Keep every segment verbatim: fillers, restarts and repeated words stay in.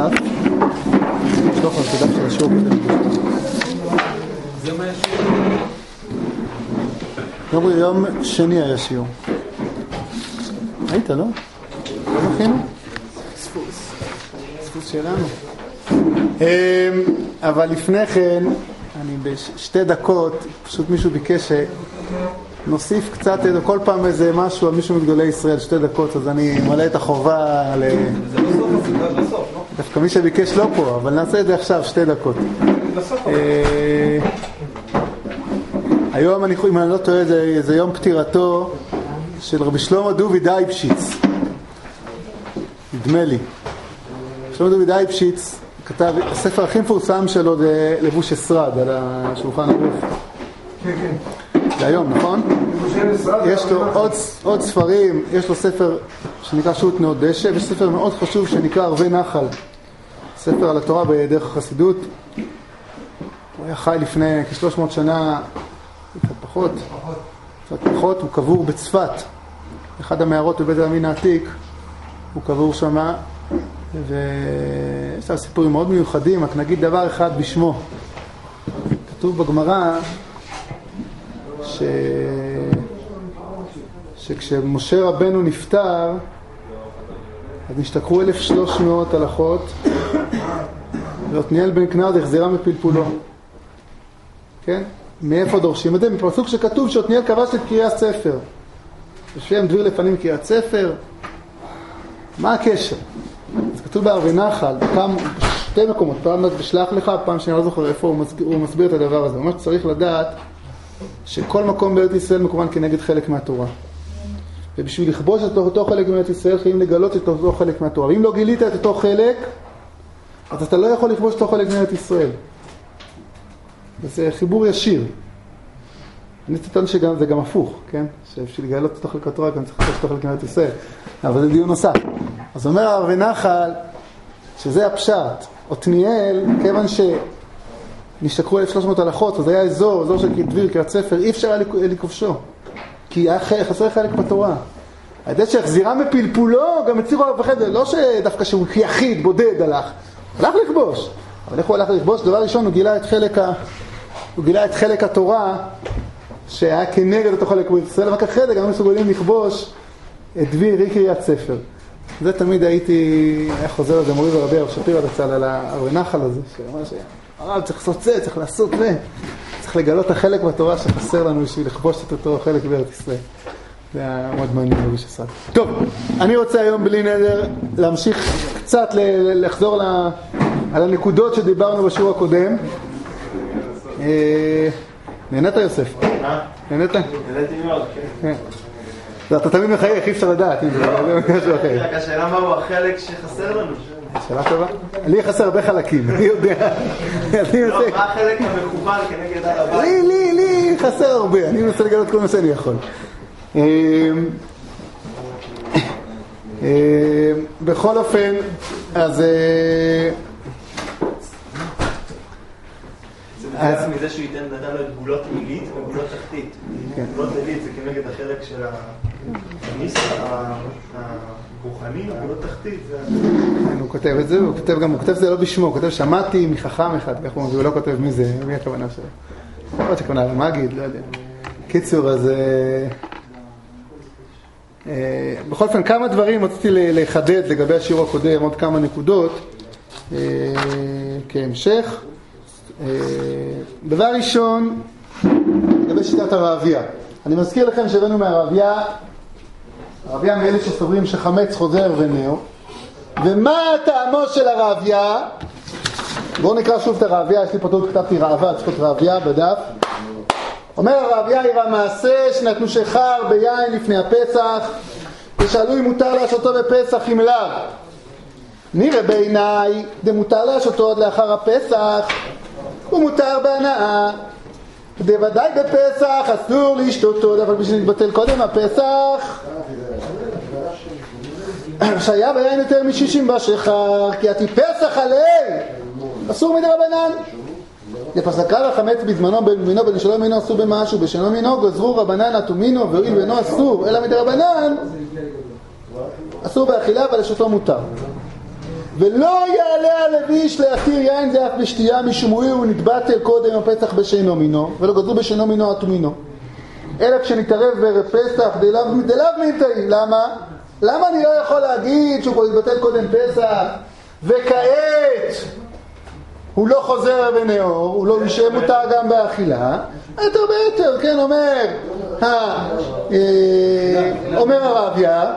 דף, לשלוח על הדף של השיעור. זה מה יש? יום, יום שני היה שיעור. היית, לא? לא מכינו? ספוס. ספוס שלנו. אבל לפני כן, אני בשתי דקות, פשוט מישהו ביקש שנוסיף קצת, כל פעם איזה משהו על מישהו מגדולי ישראל, שתי דקות, אז אני מלא את החובה ל... זה בסוף, זה בסוף, לא? דווקא מי שביקש לא פה, אבל נעשה את זה עכשיו, שתי דקות. בסוף. היום, אם אני לא טועה, זה יום פטירתו של רבי שלמה דוד אייבשיץ. נדמה לי. שלמה דוד אייבשיץ כתב, הספר הכי מפורסם שלו זה לבוש אסרד, על השולחן ערוך. כן, כן. זה היום, נכון? יש לו עוד, עוד ספרים, יש לו ספר שנקרא שו"ת נאות דשא, ויש ספר מאוד חשוב שנקרא ערבי נחל. ספר על התורה בדרך החסידות. הוא היה חי לפני כ-שלוש מאות שנה, קצת פחות, קצת פחות, הוא קבור בצפת. אחד המערות בבית העלמין העתיק, הוא קבור שמה, ויש לה סיפורים מאוד מיוחדים, רק נגיד דבר אחד בשמו. כתוב בגמרא ש... שכשמשה רבנו נפטר, אז נשתכחו אלף ושלוש מאות הלכות, ועתניאל בן כנער החזירה מפלפולו. כן? מאיפה דורשים את זה? מפסוק שכתוב שעתניאל כבש את קריאת ספר. ושם דביר לפנים קריאת ספר. מה הקשר? אז כתוב בערבי נחל, פעם, שתי מקומות, פעם בשלח לך, פעם שאני לא זוכר איפה הוא מסביר, הוא מסביר את הדבר הזה. ממש צריך לדעת שכל מקום בארץ ישראל מקוון כנגד חלק מהתורה. ובשביל לכבוש את אותו חלק מארץ ישראל, חייבים לגלות את אותו חלק מהתורה. ואם לא גילית את אותו חלק, אז אתה לא יכול לכבוש את אותו חלק מארץ ישראל. וזה חיבור ישיר. אני טוען שזה גם הפוך, כן? שבשביל לגלות את אותו חלק התורה, גם צריך לכבוש את אותו חלק מארץ ישראל. אבל זה דיון נוסף. אז אומר ערבי נחל, שזה הפשט. עתניאל, כיוון שנשתכחו אלף ושלוש מאות הלכות, אז היה אזור, אזור של דביר, קריאת ספר, אי אפשר היה לכובשו. כי היה חסר חלק בתורה. הידע שהחזירה מפלפולו, גם הצירו בחדר, לא שדווקא שהוא יחיד, בודד הלך. הלך לכבוש. אבל איך הוא הלך לכבוש? דבר ראשון, הוא גילה את חלק, ה... הוא גילה את חלק התורה, שהיה כנגד אותו חלק בארץ ישראל, רק אחרי זה גם מסוגלים לכבוש את דביר, קריאת ספר. זה תמיד הייתי, היה חוזר על זה מורי ורבי הרב שפירא לצל על הערבי נחל הזה, שאומר שהרב צריך לעשות זה, צריך לעשות זה. צריך לגלות את החלק בתורה שחסר לנו בשביל לכבוש את אותו חלק בארץ ישראל. זה היה מאוד מעניין לבוש אסרד. טוב, אני רוצה היום בלי נדר להמשיך קצת לחזור על הנקודות שדיברנו בשיעור הקודם. נהנית יוסף? אה? נהנית? נהניתי מאוד, כן. אתה תמיד מחייך, אי אפשר לדעת. רק השאלה מהו החלק שחסר לנו? שאלה טובה. לי חסר הרבה חלקים, אני יודע. לא, מה החלק המכוון כנגד הר הבית? לי, לי, לי חסר הרבה. אני מנסה לגלות כל מה שאני יכול. בכל אופן, אז... זה מדויק מזה שהוא ייתן נתן לו את גבולות עילית וגבולות תחתית. גבולות עילית זה כנגד החלק של הניס, הרוחני, גבולות תחתית זה... הוא כותב את זה, הוא כותב גם, הוא כותב זה לא בשמו, הוא כותב שמעתי מחכם אחד, כך הוא מביא, הוא לא כותב מי זה, מי הכוונה שלו. לא יודעת הכוונה למגיד, לא יודע. קיצור, אז... בכל אופן, כמה דברים רציתי לחדד לגבי השיעור הקודם, עוד כמה נקודות, כהמשך. דבר ראשון, לגבי שיטת הרעביה. אני מזכיר לכם שהבאנו מהרעביה, הרעביה מאלה שסוברים שחמץ חוזר ונאו. ומה טעמו של הרעביה? בואו נקרא שוב את הרעביה, יש לי פה טעות, כתבתי רעבה, צריך להיות רעביה בדף. אומר הרעביה, יראה מעשה שנתנו שחר ביין לפני הפסח, ושאלו אם מותר לעשותו בפסח אם לאו. נראה בעיניי, דמותר לעשותו עוד לאחר הפסח, ומותר בהנאה. בוודאי בפסח אסור לשתותו, אבל בשביל להתבטל קודם הפסח, שהיה ביין יותר משישים בשחר, כי עתי פסח עלי, אסור מדי רבנן. לפסקה לחמץ בזמנו בין מינו בין שלא מינו אסור במשהו, בשלא מינו גזרו רבנן אטומינו, והואיל בינו אסור, אלא מדי רבנן, אסור באכילה, אבל לשותו מותר. ולא יעלה הלוי להתיר יין זה אף בשתייה משום הוא נתבטל קודם הפסח בשינו מינו ולא גזרו בשינו מינו עטומינו אלא כשנתערב בערב פסח דלאו מלתאי. למה? למה אני לא יכול להגיד שהוא התבטל קודם פסח וכעת הוא לא חוזר בנאור, הוא לא ישב מותר גם באכילה? יותר ביותר, כן, אומר אומר הרביה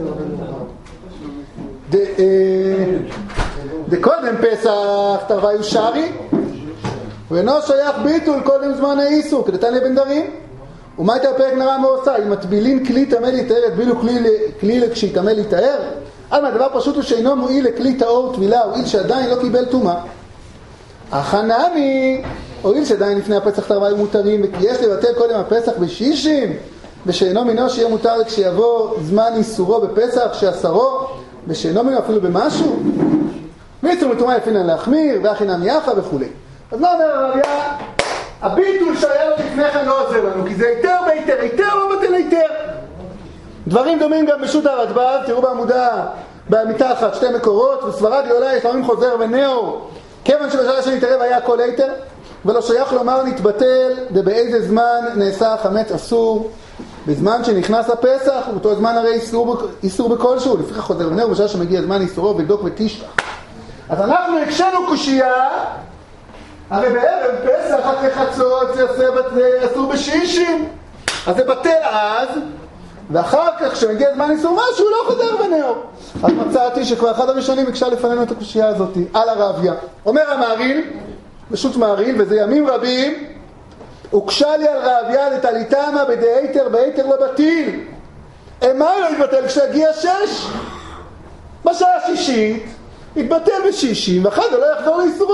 דקודם פסח תרוויו שרי ואינו שייך ביטול קודם זמן האיסור כדתניא בן דרים. ומה הייתה הפרק נראה מעושה? אם מטבילין כלי טמא להיטהר יטבילו כלי כשיטמא להיטהר? אבל הדבר פשוט הוא שאינו מועיל לכלי טהור טבילה הואיל שעדיין לא קיבל טומאה. החנמי הואיל שעדיין לפני הפסח תרוויו מותרים וכי יש לבטל קודם הפסח בשישים ושאינו מינו שיהיה מותר כשיבוא זמן איסורו בפסח שעשרו ושאינו מינו אפילו במשהו ואיסור מטומאה לפינן להחמיר והחינם יחה וכו'. אז מה אומר הרביה? הביטול שהיה לו לפני כן לא עוזר לנו כי זה היתר בהיתר, היתר לא בטל היתר. דברים דומים גם בשו"ת הרדב"ז, תראו בעמודה מתחת שתי מקורות וסברה גדולה יש פעמים חוזר ונאור כיוון שבשעה שנתערב היה הכל היתר ולא שייך לומר נתבטל ובאיזה זמן נעשה החמץ אסור בזמן שנכנס הפסח באותו זמן הרי איסור, איסור בכלשהו לפיכך חוזר ונאור בשעה שמגיע זמן איסורו ודוק ותשלח. אז אנחנו הקשנו קושייה הרי בערב פסח אחרי חצות זה אסור בשישים אז זה בטל אז ואחר כך כשמגיע זמן איסור משהו הוא לא חוזר בנאור. אז מצאתי שכבר אחד הראשונים הקשה לפנינו את הקושייה הזאת על הרביה. אומר המהרי"ל בשו"ת מהרי"ל וזה ימים רבים הוקשה לי על רביה לתליתמה בדהיתר בהיתר לא בטיל. מה לא יתבטל כשהגיע שש? בשעה שישית יתבטל בשישים ואחר זה לא יחזור לאיסורו.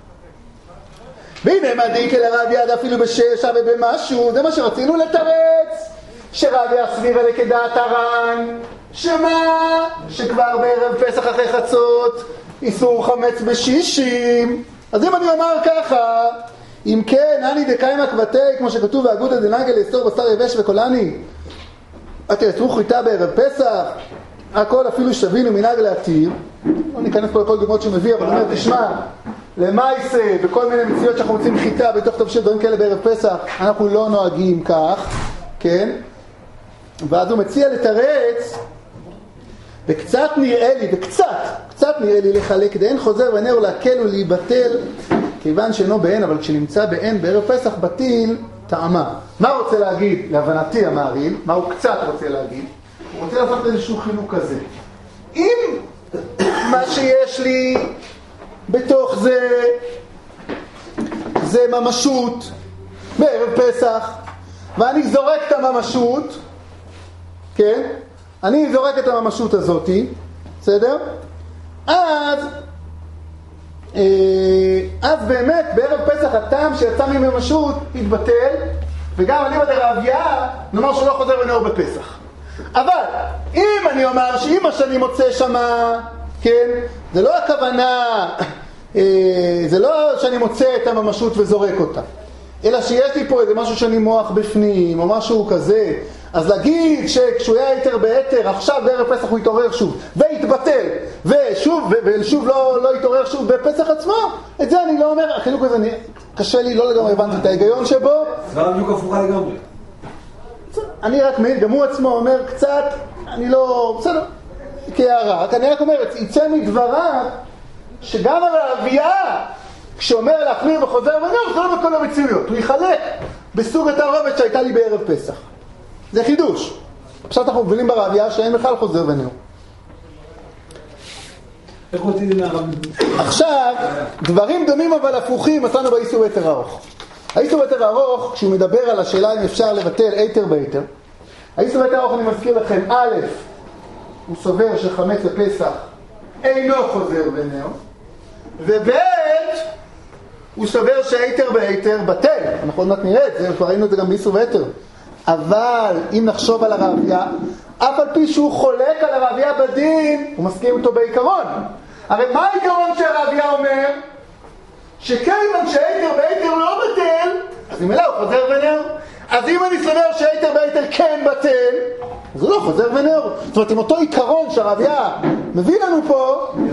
והנה מדעיק אל הרביה עד אפילו בשש ובמשהו זה מה שרצינו לתרץ שרביה סבירה לכדעת הר"ן שמה? שכבר בערב פסח אחרי חצות איסור חמץ בשישים. אז אם אני אומר ככה אם כן אני דקיימא קבתי כמו שכתוב באגודא דנגל לאסור בשר יבש וקולני התאסרו חיטה בערב פסח הכל אפילו שווינו מנהג להתיר. לא ניכנס פה לכל דוגמאות שמביא אבל אומר תשמע למעשה בכל מיני מציאות שאנחנו רוצים חיטה בתוך תבשיל דברים כאלה בערב פסח אנחנו לא נוהגים כך כן. ואז הוא מציע לתרץ וקצת נראה לי וקצת קצת נראה לי לחלק דאין חוזר ונאור להקל ולהיבטל כיוון שאינו בעין אבל כשנמצא בעין בערב פסח בטיל טעמה. מה רוצה להגיד להבנתי המהרי"ל? מה הוא קצת רוצה להגיד? הוא רוצה לעשות איזשהו חינוך כזה אם מה שיש לי בתוך זה זה ממשות בערב פסח ואני זורק את הממשות כן אני זורק את הממשות הזאת בסדר אז אז באמת בערב פסח הטעם שיצא מממשות התבטל וגם אני בדרביה נאמר שלא חוזר ונאור בפסח. אבל אם אני אומר שאם מה שאני מוצא שמה כן זה לא הכוונה זה לא שאני מוצא את הממשות וזורק אותה אלא שיש לי פה איזה משהו שאני מוח בפנים או משהו כזה אז להגיד שכשהוא היה היתר בהיתר עכשיו בערב פסח הוא יתעורר שוב והתבטל ושוב ושוב לא, לא יתעורר שוב בפסח עצמו את זה אני לא אומר החילוק הזה אני, קשה לי לא לגמרי הבנתי את ההיגיון שבו זה לא בדיוק הפוכה לגמרי אני רק מעיר גם הוא עצמו אומר קצת אני לא בסדר כהערה אני רק אומר יצא מדבריו שגם הרביה כשאומר להחמיר וחוזר ונאור זה לא בכל המציאויות הוא יחלק בסוג התערובת שהייתה לי בערב פסח זה חידוש. עכשיו אנחנו מבינים ברביה שאין בכלל חוזר ונאור. איך רוצים לנערב? עכשיו דברים דומים אבל הפוכים מצאנו באיסור היתר ארוך. האיסור היתר ארוך כשהוא מדבר על השאלה אם אפשר לבטל היתר בהיתר האיסור היתר ארוך אני מזכיר לכם א' הוא סובר שחמץ לפסח אינו חוזר ונאור וב' הוא סובר שהיתר בהיתר בטל. אנחנו עוד מעט נראה את זה כבר ראינו את זה גם באיסור והיתר אבל אם נחשוב על הרביה אף על פי שהוא חולק על הרביה בדין הוא מסכים אותו בעיקרון. הרי מה העיקרון שהרביה אומר? שכיוון שהיתר בהיתר לא בטל אז אם אלא הוא חוזר ונאור אז אם אני סובר שהיתר בהיתר כן בטל אז הוא לא חוזר ונאור. זאת אומרת עם אותו עיקרון שהרביה מביא לנו פה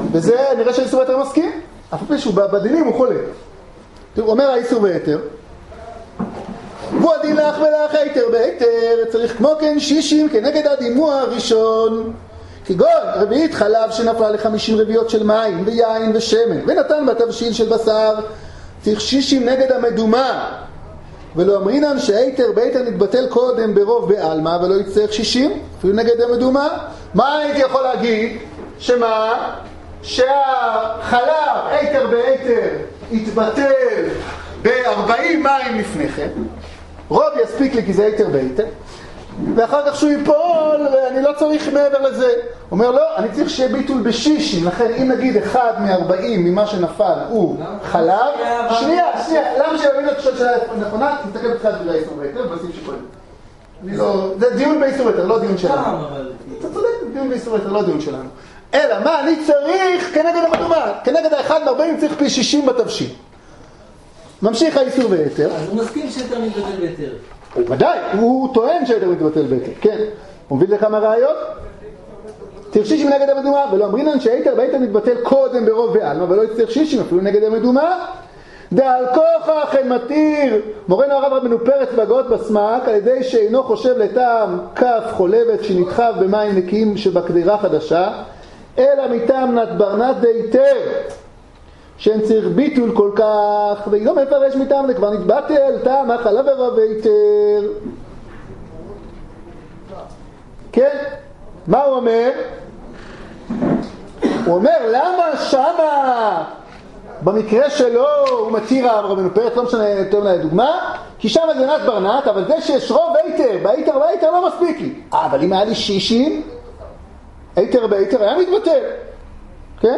וזה נראה שהאיסור היתר מסכים, אף פעם שהוא בדינים הוא חולה. הוא אומר האיסור והיתר, והוא הדין לך ולך היתר בהיתר, צריך כמו כן שישים כנגד הדימוע הראשון, כגון רביעית חלב שנפלה לחמישים רביעיות של מים ויין ושמן, ונתן בתבשיל של בשר, צריך שישים נגד המדומה, ולא אמרינן שהיתר בהיתר נתבטל קודם ברוב בעלמא, ולא יצטרך שישים, אפילו נגד המדומה. מה הייתי יכול להגיד? שמה? שהחלב, היתר בהיתר, יתבטל ב-ארבעים מים לפני כן, רוב יספיק לי כי זה היתר בהיתר, ואחר כך שהוא ייפול, אני לא צריך מעבר לזה. אומר לא, אני צריך שיהיה ביטול בשישים, לכן אם נגיד אחד מ-ארבעים ממה שנפל הוא חלב, שנייה, שנייה, למה שיבין את שואל שאלה נכונה? תסתכל בתחילת דברי האיסור והיתר, ועושים שקודם. אני לא, זה דיון באיסור והיתר, לא דיון שלנו. אתה צודק, דיון באיסור והיתר, לא דיון שלנו. אלא מה, אני צריך כנגד המדומה, כנגד האחד מ-ארבעים צריך פי שישים בתבשיל. ממשיך האיסור והיתר. אז הוא מסכים שהיתר מתבטל בהיתר. הוא ודאי, הוא טוען שהיתר מתבטל בהיתר, כן. הוא מביא לכמה ראיות? צריך שישים נגד המדומה, ולא אמרינן שהיתר בהיתר מתבטל קודם ברוב בעלמא, ולא יצטרך שישים אפילו נגד המדומה. דעל כוכך אין מתיר מורנו הרב רבנו פרץ בהגאות בסמ"ק, על ידי שאינו חושב לטעם כף חולבת שנדחב במים נקיים שבקדירה חדשה, אלא מטעם נת ברנת דהיתר שאין צריך ביטול כל כך, והיא לא מפרש מטעם, זה כבר נתבטל טעם החלב הרב היתר. כן? מה הוא אומר? הוא אומר למה שמה במקרה שלו הוא מתיר הרב רבנו פרץ, לא משנה יותר מן הדוגמה, כי שם זה נת ברנת, אבל זה שיש רוב היתר בהיתר והיתר לא מספיק לי. אה, אבל אם היה לי שישים היתר בהיתר היה מתבטל, כן?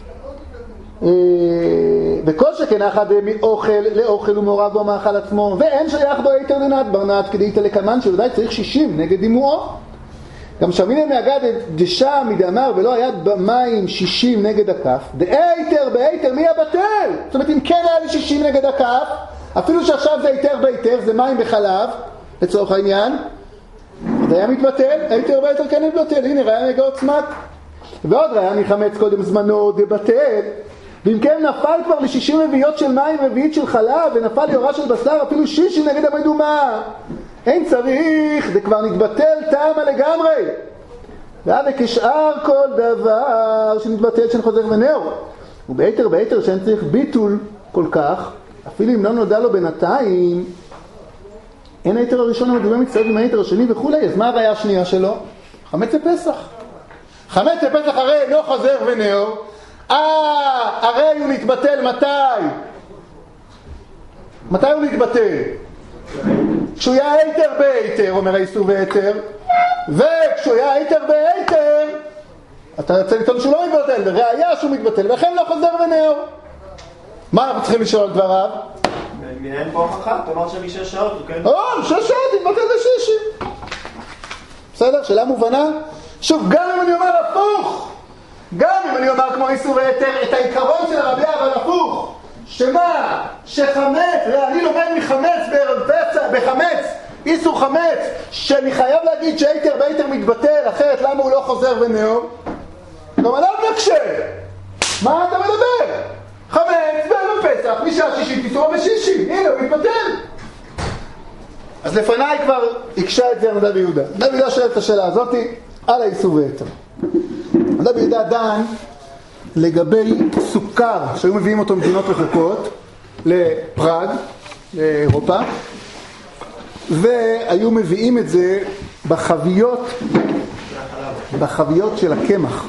וכל שכן אחד מאוכל לאוכל ומעורב בו מאכל עצמו, ואין שייך בו היתר דנת ברנת, כדי תלקמן שוודאי צריך שישים נגד דימועו. גם שמיני מאגד דשם מדאמר ולא היה במים שישים נגד הכף, דהיתר בהיתר מי הבטל? זאת אומרת אם כן היה לי שישים נגד הכף, אפילו שעכשיו זה היתר בהיתר, זה מים בחלב לצורך העניין, זה היה מתבטל, היתר בהיתר כן מתבטל. הנה ראיה מגאות סמ"ק, ועוד ראיה מחמץ קודם זמנו דבטל, ואם כן נפל כבר ל-שישים רביעיות של מים רביעית של חלב, ונפל ליורה של בשר אפילו שישים נגד המדומה, אין צריך, זה כבר נתבטל טעמה לגמרי. ואז כשאר כל דבר שנתבטל שאין חוזר ונאו, ובהיתר בהיתר שאין צריך ביטול כל כך, אפילו אם לא נודע לו בינתיים, אין היתר הראשון המדומה מצטרף עם היתר השני וכולי. אז מה הראיה השנייה שלו? חמץ לפסח. חמץ לפסח הרי לא חוזר ונאו, אה, הרי הוא נתבטל מתי? מתי הוא נתבטל? כשהוא היה היתר בהיתר, אומר האיסור והיתר, וכשהוא היה היתר בהיתר, אתה רוצה לטעון שהוא לא מתבטל, וראיה שהוא מתבטל, ולכן לא חוזר ונאו. מה אנחנו צריכים לשאול על דבריו? מנהל פה אחת, תאמר שמשש שעות, הוא כן? או, שש שעות, תתבטל לשישים. בסדר, שאלה מובנה? שוב, גם אם אני אומר הפוך, גם אם אני אומר כמו איסור והיתר, את העיקרון של הרבי אבל הפוך, שמה? שחמץ, אני לומד מחמץ בערב פסח, בחמץ, איסור חמץ, שאני חייב להגיד שהיתר בהיתר מתבטל, אחרת למה הוא לא חוזר ונאו? גם עליו נקשה. מה אתה מדבר? חמץ בערב פסח, משעה שישית, איסור בשישי, הנה הוא מתבטל. אז לפניי כבר הקשה את זה נדב יהודה. נדב יהודה שואל את השאלה הזאת על האיסור והיתר. נדב יהודה דן לגבי סוכר שהיו מביאים אותו מדינות רחוקות לפראג, לאירופה, והיו מביאים את זה בחביות, בחביות של הקמח,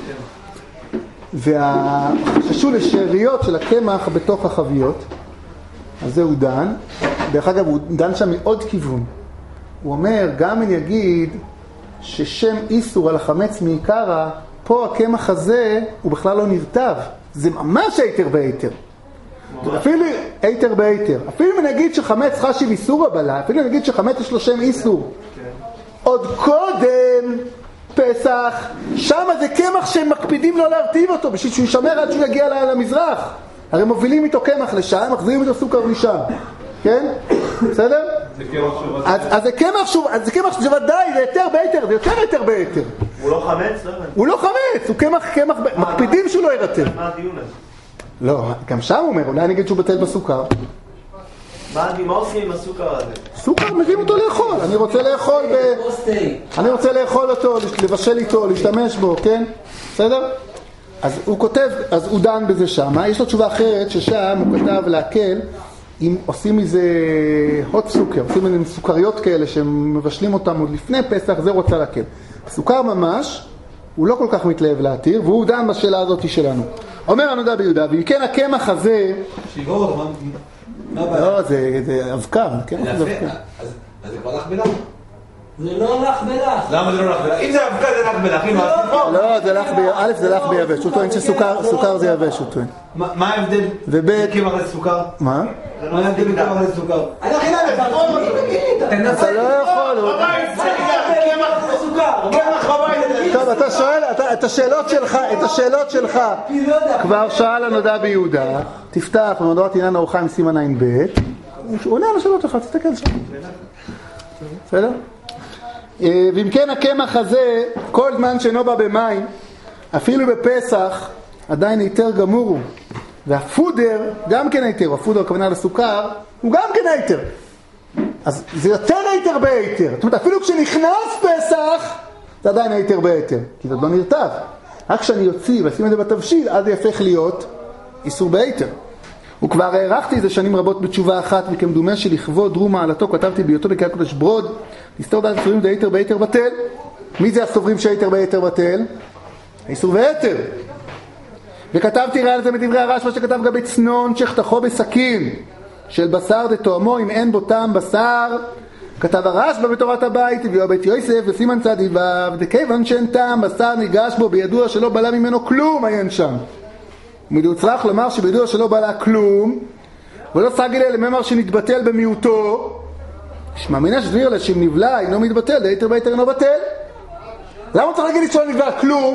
והחששו לשאריות של הקמח בתוך החביות. אז זה הוא דן. דרך אגב הוא דן שם מעוד כיוון, הוא אומר גם אני אגיד ששם איסור על החמץ מעיקרא, פה הקמח הזה הוא בכלל לא נרטב, זה ממש היתר בהיתר, אפילו היתר בהיתר. אפילו אם נגיד שחמץ חשיב איסור הבלה, אפילו אם נגיד שחמץ יש לו שם איסור, עוד קודם פסח, שם זה קמח שהם מקפידים לא להרטיב אותו בשביל שהוא יישמר עד שהוא יגיע למזרח. הרי מובילים איתו קמח לשם, מחזירים איתו סוכר משם, כן? בסדר? אז זה קמח שוב, אז זה קמח שזה ודאי, זה היתר בהיתר, זה יותר היתר בהיתר. הוא לא חמץ? לא? הוא לא חמץ, הוא קמח, קמח, מקפידים שהוא לא ירטב. מה הדיון הזה? לא, גם שם הוא אומר, אולי נגיד שהוא בטל בסוכר. מה עושים עם הסוכר הזה? סוכר, מביאים אותו לאכול, אני רוצה לאכול ב... אני רוצה לאכול אותו, לבשל איתו, להשתמש בו, כן? בסדר? אז הוא כותב, אז הוא דן בזה שם. יש לו תשובה אחרת ששם הוא כתב להקל, אם עושים מזה hot סוכר, עושים מזה סוכריות כאלה שמבשלים אותם עוד לפני פסח, זה רוצה להקל. סוכר ממש, הוא לא כל כך מתלהב להתיר, והוא דן בשאלה הזאת שלנו. אומר הנודע ביהודה, ואם כן הקמח הזה... שיגור אותו, מה הבעיה? לא, זה אבקר, כן? אז זה כבר לך בלח? זה לא לך בלח. למה זה לא לך בלח? אם זה אבקר זה לך בלח, אם לא... לא, זה לך ביבש, א' זה לך ביבש, הוא טוען שסוכר זה יבש, הוא טוען. מה ההבדל? וב' קמח לסוכר? מה? מה ההבדל בקמח לסוכר? אני הכי נעלך, אתה לא יכול, טוב, אתה שואל, את השאלות שלך, את השאלות שלך כבר שאל הנודע ביהודה, תפתח במדורת עניין ארוחה עם סימן עין ב', הוא עונה על השאלות שלך, תסתכל שם. בסדר? ואם כן הקמח הזה, כל זמן שאינו בא במים, אפילו בפסח, עדיין היתר גמור הוא. והפודר, גם כן היתר, הפודר הכוונה לסוכר, הוא גם כן היתר. אז זה יותר היתר בהיתר. זאת אומרת, אפילו כשנכנס פסח, זה עדיין היתר בהיתר. כי זה לא נרטב. רק כשאני יוציא ואשים את זה בתבשיל, אז זה יפך להיות איסור בהיתר. וכבר הערכתי את זה שנים רבות בתשובה אחת, וכמדומה שלכבוד דרום מעלתו, כתבתי בהיותו בקריאת קודש ברוד, לסתור דעת הסוברים זה היתר בהיתר בטל. מי זה הסוברים שהיתר בהיתר בטל? האיסור בהיתר. וכתבתי ראה על זה מדברי הרשב"א שכתב גבי צנון שחתכו בסכין של בשר דתואמו אם אין בו טעם בשר. כתב הרשב"א בתורת הבית הביאו בית יוסף וסימן צדי ו' דכיוון שאין טעם בשר ניגש בו בידוע שלא בלה ממנו כלום עיין שם. ומדוע צריך לומר שבידוע שלא בלה כלום ולא סגילה לממר שנתבטל במיעוטו שמע מינה שדביר לה שאם נבלה אינו מתבטל דהיתר בהיתר אינו בטל. למה צריך להגיד לי שלא נבלה כלום?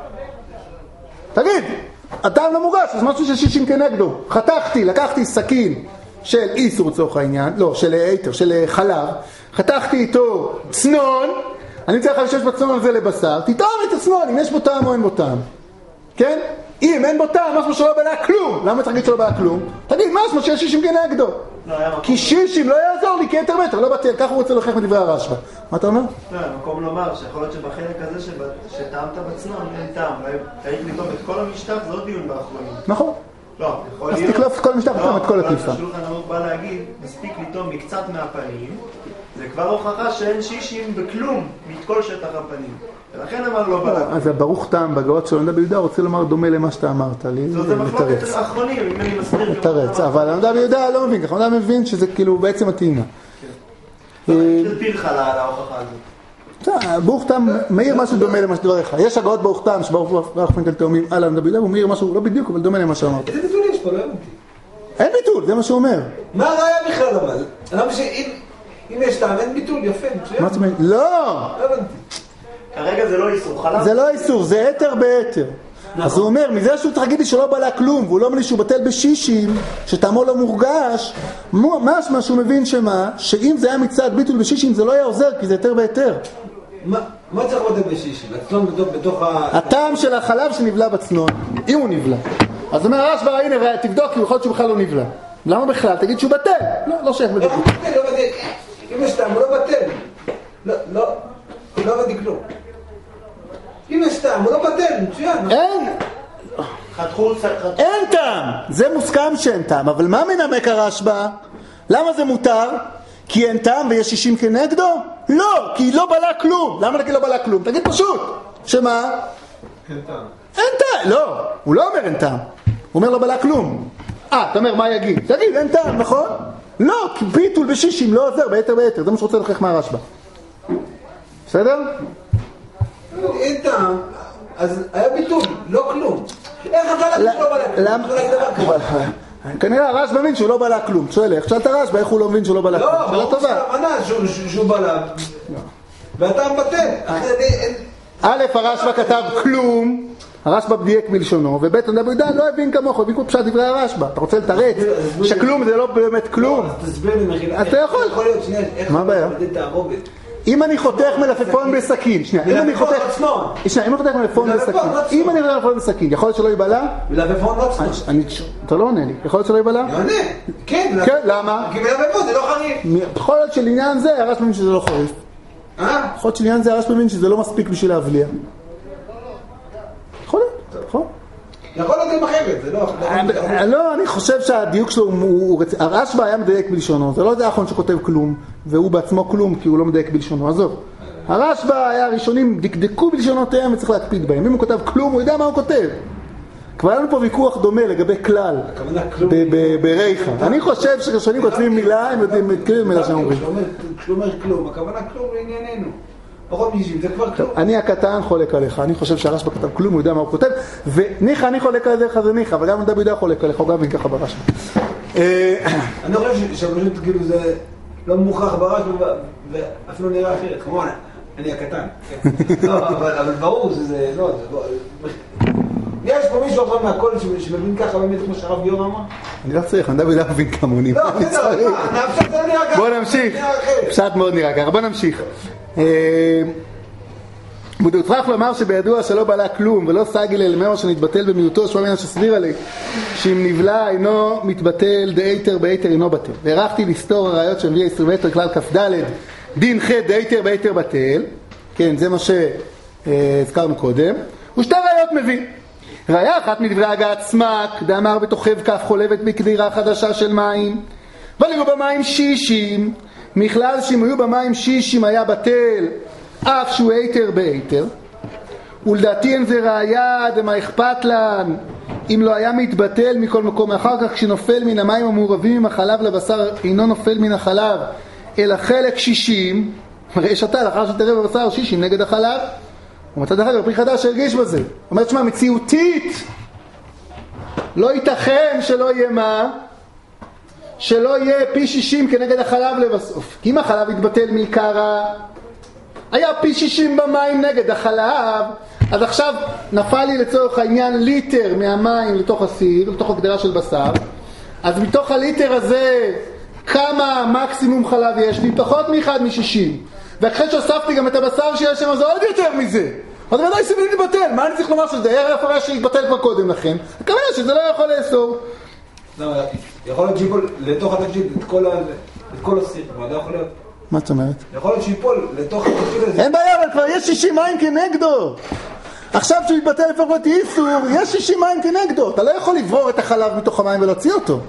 תגיד, הטעם לא מוגש, אז משהו ששישים כנגדו. חתכתי, לקחתי סכין של איסור לצורך העניין, לא, של היתר, של חלב, חתכתי איתו צנון, אני צריך לשש בצנון הזה לבשר, תטעם את הצנון, אם יש בו טעם או אין בו טעם. כן? אם אין בו טעם, משהו שלא בלה כלום. למה צריך להגיד שלא בלה כלום? תגיד, משהו שיש שישים כנגדו. כי שישים לא יעזור לי, כי יתר מטר, לא בטל, ככה הוא רוצה להוכיח מדברי הרשב"א. מה אתה אומר? לא, המקום לומר שיכול להיות שבחלק הזה שטעמת בצנון אין טעם, צריך לטעום את כל המשטח, זה עוד דיון באחרונים. נכון. לא, יכול אז להיות... תקלוף את כל המשטח, תטעם את כל הקליפה. השולחן ערוך בא להגיד, מספיק לטעום מקצת מהפנים, זה כבר הוכחה שאין שישים בכלום מכל שטח הפנים. ולכן אמר לא בלע. אז ברוך טעם בגאות של הנודע ביהודה רוצה לומר דומה למה שאתה אמרת לי. זה מחלוקת האחרונים, אם אני מסביר. מתרץ, אבל הנודע ביהודה לא מבין ככה, הנודע מבין שזה כאילו בעצם הטעימה. זה פירחה להוכחה הזאת. ברוך טעם מאיר משהו דומה למה שדבריך. יש הגאות ברוך טעם שברוך פנקל תאומים על הנודע ביהודה, הוא מאיר משהו לא בדיוק, אבל דומה למה שאמרת. איזה ביטול יש פה? לא הבנתי. אין ביטול, זה מה שהוא אומר. מה הראיה בכלל אבל? אני לא משנה, אם יש טעם, אין ביטול, יפה, מצוין. מה זאת אומרת? לא! לא הבנתי. כרגע זה לא איסור, חלב? זה לא איסור, זה היתר בהיתר. אז הוא אומר, מזה שהוא תגיד לי שלא בלה כלום, והוא לא אומר לי שהוא בטל בשישים, שטעמו לא מורגש, משמע שהוא מבין שמה, שאם זה היה מצד ביטול בשישים זה לא היה עוזר, כי זה היתר בהיתר. מה צריך בטל בשישים? הצנון בתוך ה... הטעם של החלב שנבלה בצנון, אם הוא נבלה. אז אומר הרשב"א, הנה, תבדוק, יכול להיות שהוא בכלל לא נבלה. למה בכלל? תגיד שהוא בטל. לא, לא שייך בטל. איך הוא בטל? לא בטל. אם יש טעם, הוא לא בטל. לא, לא. לא הבנתי כלום. אם יש טעם, הוא לא בטל, מצוין. אין. אין טעם. זה מוסכם שאין טעם. אבל מה מנמק הרשב"א? למה זה מותר? כי אין טעם ויש שישים כנגדו? לא, כי לא בלה כלום. למה נגיד לא בלה כלום? תגיד פשוט. שמה? אין טעם. אין טעם. לא, הוא לא אומר אין טעם. הוא אומר לא בלה כלום. אה, אתה אומר מה יגיד? תגיד, אין טעם, נכון? לא, כי ביטול בשישים לא עוזר, ביתר ביתר. זה מה שרוצה לכך מהרשב"א. בסדר? אין טעם, אז היה ביטול, לא כלום. איך אתה להגיד לא בא לה כלום? כנראה הרשב"א מבין שהוא לא בא לה כלום. שואל איך, שאלת הרשב"א איך הוא לא מבין שהוא לא בא לה כלום. לא, ברור שאתה מנה שהוא בא לה. ואתה מבטל. א', הרשב"א כתב כלום, הרשב"א בדייק מלשונו, וב' הנודע ביהודה לא הבין כמוך, הבין כמו פשט דברי הרשב"א. אתה רוצה לתרץ שכלום זה לא באמת כלום? אז תסביר לי מחילה. אתה יכול. יכול להיות שנייה, איך מה הבעיה? אתה מבטל תערובת? אם אני חותך מלפפון בסכין, שנייה, אם אני חותך, שנייה, אם אני חותך מלפפון בסכין, אם אני חותך מלפפון בסכין, יכול להיות שלא ייבלע? מלפפון לא צנון. אתה לא עונה לי, יכול להיות שלא ייבלע? אני עונה, כן. כן, למה? כי מלפפון זה לא חריף. יכול להיות שלעניין זה הרש מבין שזה לא חריף. אה? יכול להיות שלעניין זה הרש מבין שזה לא מספיק בשביל להבליע. יכול להיות, נכון? יכול להיות גם אחרת, זה לא... לא, אני חושב שהדיוק שלו הוא... הרשב"א היה מדייק בלשונו, זה לא זה האחרון שכותב כלום, והוא בעצמו כלום כי הוא לא מדייק בלשונו, עזוב. הרשב"א היה הראשונים, דקדקו בלשונותיהם וצריך להקפיד בהם. אם הוא כותב כלום, הוא יודע מה הוא כותב. כבר היה לנו פה ויכוח דומה לגבי כלל, ברייכה. אני חושב שכשאני כותבים מילה, הם יודעים מילה שהם אומרים. כלומר כלום, הכוונה כלום לענייננו. פחות משישים, זה כבר כלום. אני הקטן חולק עליך, אני חושב שהרשב"א כתב כלום, הוא יודע מה הוא כותב, וניחא אני חולק עליך זה ניחא, אבל גם דוד יהודה חולק עליך, הוא גם אין ככה ברשב"א. אני חושב שהפשוט כאילו זה לא מוכרח ברשב"א, ואפילו נראה אחרת, כמובן, אני הקטן. אבל ברור שזה לא, יש פה מישהו אחר מהכל שמבין ככה באמת כמו שהרב גיורא אמר? אני לא צריך, אני דוד לא מבין כמוני. לא, בסדר, נפשט זה נראה ככה. בוא נמשיך, פשט מאוד נראה ככה, בוא נמשיך. מודעותך לומר שבידוע שלא בעלה כלום ולא סגל אלמר שנתבטל במיעוטו שמע מן שסביר עלי שאם נבלה אינו מתבטל דאיתר באיתר אינו בטל והערכתי לסתור הראיות שמביא עשרים ואתר כלל כ"ד דין ח' דאיתר באיתר בטל, כן, זה מה שהזכרנו קודם, ושתי ראיות מביא. ראיה אחת מדברי הגת סמק דאמר בתוכב כף חולבת בקדירה חדשה של מים אבל היו במים שישים, מכלל שאם היו במים שישים היה בטל אף שהוא איתר באיתר, ולדעתי אין זה ראיה דמה אכפת לן אם לא היה מתבטל מכל מקום. אחר כך כשנופל מן המים המעורבים עם החלב לבשר אינו נופל מן החלב אלא חלק שישים, הרי שתה לאחר שתראה בבשר שישים נגד החלב, ומצד אחר פרי חדש הרגיש בזה. אומרת שמה מציאותית לא ייתכן שלא יהיה מה? שלא יהיה פי שישים כנגד החלב לבסוף, כי אם החלב יתבטל מעיקרה היה פי שישים במים נגד החלב, אז עכשיו נפל לי לצורך העניין ליטר מהמים לתוך הסיר, לתוך הגדרה של בשר, אז מתוך הליטר הזה כמה מקסימום חלב יש לי? פחות מאחד משישים, ואחרי שהוספתי גם את הבשר שיש שם אז עוד יותר מזה, אז ודאי סביב להתבטל. מה אני צריך לומר שזה היה הפרה שהתבטל כבר קודם לכן? הכוונה שזה לא יכול לאסור. לא, יכול להיות שיפול לתוך התקשיב את כל הסיר, מה זה יכול להיות? מה זאת אומרת? יכול להיות שיפול לתוך התקשיב הזה. אין בעיה, אבל כבר יש שישים מים כנגדו. עכשיו שהוא יתבטל לפחות איסור, יש שישים מים כנגדו. אתה לא יכול לברור את החלב מתוך המים ולהוציא אותו.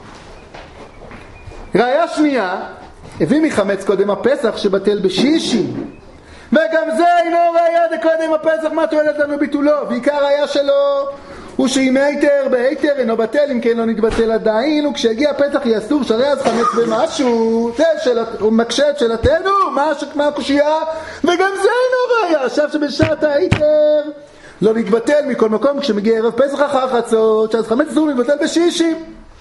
ראיה שנייה, הביא מחמץ קודם הפסח שבטל בשישים. וגם זה אינו ראיה דקודם הפסח מה תועלת לנו ביטולו. ועיקר ראיה שלו הוא שאם היתר בהיתר אינו בטל, אם כן לא נתבטל עדיין, וכשהגיע פסח יהיה אסור, שהרי אז חמץ במשהו, זה שאלת, הוא מקשה את שאלתנו, מה, מה הקושייה, וגם זה אינו ראיה. עכשיו שבשעת ההיתר לא נתבטל מכל מקום, כשמגיע ערב פסח אחר חצות, שאז חמץ אסור נתבטל בשישים.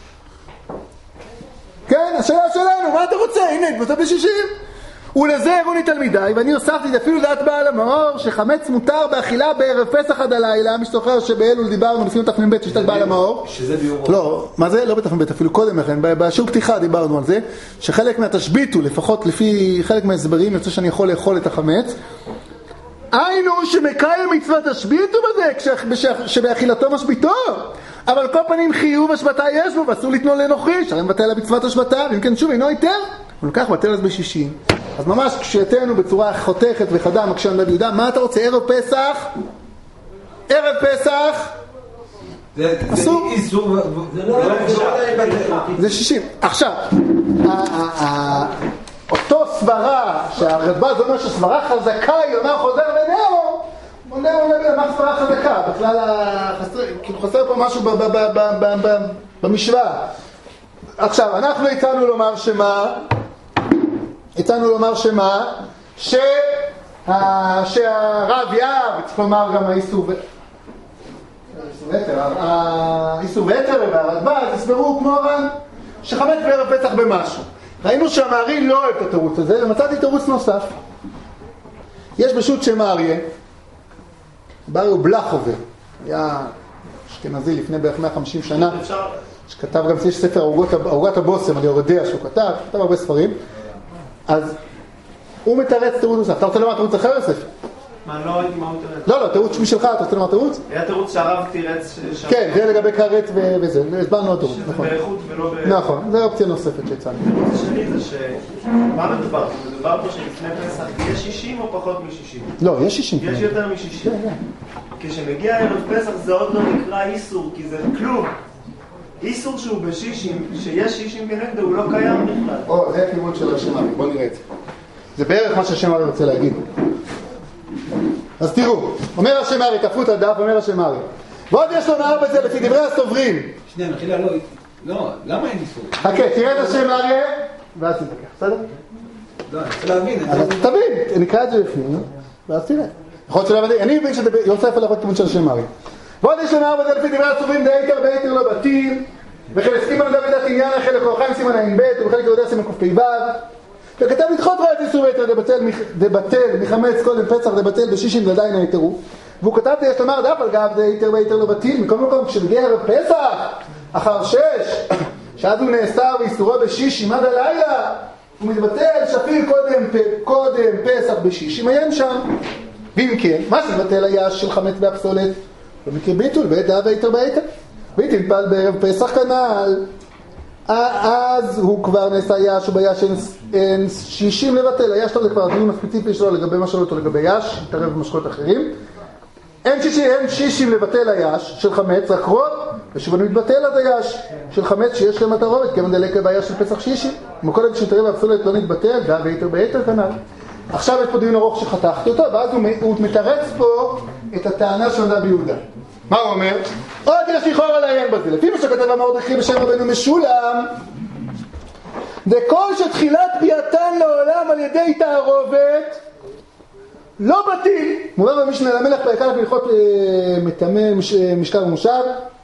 כן, השאלה שלנו, מה אתה רוצה? הנה, נתבטל בשישים. ולזה הראוני תלמידיי, ואני הוספתי אפילו דעת בעל המאור שחמץ מותר באכילה בערב פסח עד הלילה. מי שזוכר שבאלול דיברנו לפני תחמים ב' ששתת בעל המאור, שזה ביורו. לא, מה זה? לא בתחמים ב', אפילו קודם לכן, בשיעור פתיחה דיברנו על זה, שחלק מהתשבית הוא, לפחות לפי חלק מההסברים, יוצא שאני יכול לאכול את החמץ. היינו שמקיים מצוות השבית הוא בזה, שבאכילתו משביתו. אבל כל פנים חיוב השבתה יש בו, ואסור לתנו לנוכרי, שהרי מבטל מצוות השבתה, ואם כן שוב אינו היתר, הוא לקח בטל אז בשישים. אז ממש כשתנו בצורה חותכת וחדה מקשה נדב יהודה, מה אתה רוצה? ערב פסח? ערב פסח? אסור? זה שישים. עכשיו, אותו סברה, שהרדב"ז אומר שסברה חזקה היא אומר חוזר ונאו, מונה עולה במה סברה חזקה, בכלל כאילו חסר פה משהו במשוואה. עכשיו, אנחנו הצענו לומר שמה? הצענו לומר שמה? שהרב יער, צריך לומר גם האיסור האיסור ויתר והרדב"ז הסברו כמו הר"ן שחמץ בערב פסח במשהו. ראינו שהמארי לא אוהב את התירוץ הזה, ומצאתי תירוץ נוסף. יש בשו"ת שם אריה, בריו בלחובר, היה אשכנזי לפני בערך מאה וחמישים שנה, שכתב גם ספר אורת הבושם, אני יודע שהוא כתב, כתב הרבה ספרים. אז הוא מתרץ תירוץ נוסף. אתה רוצה לומר תירוץ אחר, יוסף? מה, לא הייתי מה הוא תירץ? לא, לא, תירוץ משלך, אתה רוצה לומר תירוץ? היה תירוץ שהרב תירץ... כן, זה לגבי כרת וזה, הסברנו התירוץ, נכון. שזה באיכות ולא ב... נכון, זה אופציה נוספת שהצענו. התירוץ השני זה ש... מה מדובר? מדובר פה שלפני פסח יש שישים או פחות מ-שישים? לא, יש שישים. יש יותר מ-שישים. כן, כן. כשמגיע ערב פסח זה עוד לא נקרא איסור, כי זה כלום. איסור שהוא בשישים, שיש שישים כנגדו, הוא לא קיים בכלל. או, זה הכיוון של השם ארי, בואו נראה את זה. זה בערך מה שהשם ארי רוצה להגיד. אז תראו, אומר השם ארי, כפו את הדף, אומר השם ארי. ועוד יש לו נהר בזה לפי דברי הסוברים. שנייה, מחילה, לא, לא, למה אין איסור? חכה, תראה את השם ארי, ואז תתקח, בסדר? לא, אני רוצה להבין. אז תבין, נקרא את זה לפני, ואז תראה. יכול להיות שלא הבנתי, אני מבין שיוסף הלך לכיוון של השם ארי. ועוד יש לו נהר בזה לפי דברי הסוברים, דהיתר בהיתר לא בתים, וחלק סימן דוד עניין, חלק אורחיים סימן עין ב' ובחלק יהודה סימן קפ"ו. וכתב לדחות ראית איסור היתר דבטל מחמץ קודם פסח דבטל בשישים ועדיין היתרו. והוא כתב יש לומר דף על גב דהיתר והיתר לא בטיל. מכל מקום כשמגיע ערב פסח אחר שש, שאז הוא נאסר ואיסורו בשישים עד הלילה, הוא מתבטל שפיר קודם, קודם פסח בשישים עיין שם. ואם כן, מה שבטל היה של חמץ והפסולת? במקרה ביטול בעת דעה והיתר בהיתר. והתנפל בערב פסח כנ"ל, אז הוא כבר נעשה יש, וביש אין שישים לבטל. היש טוב זה כבר הדיון הספציפי שלו לגבי מה שלו אותו לגבי יש, התערב במשקות אחרים. אין שישים, אין שישים לבטל היש של חמץ, רק רוב, ושוב אני מתבטל עד היש של חמץ שיש להם התערובת, כיוון דלקה ביש של פסח שישים. מקודם כשתראה והפסולת לא נתבטל, דעה והיתר בהיתר כנ"ל. עכשיו יש פה דיון ארוך שחתכתי אותו, ואז הוא, הוא מתרץ פה את הטענה של רבי יהודה. מה הוא אומר? עוד יש לכאורה לעיין בזה. לפי מה שכתב מרדכי בשם רבנו משולם, דכל שתחילת ביאתן לעולם על ידי תערובת לא בטיל. מובא במשנה למלך פרק א' בהלכות מטמא משכב ומושב.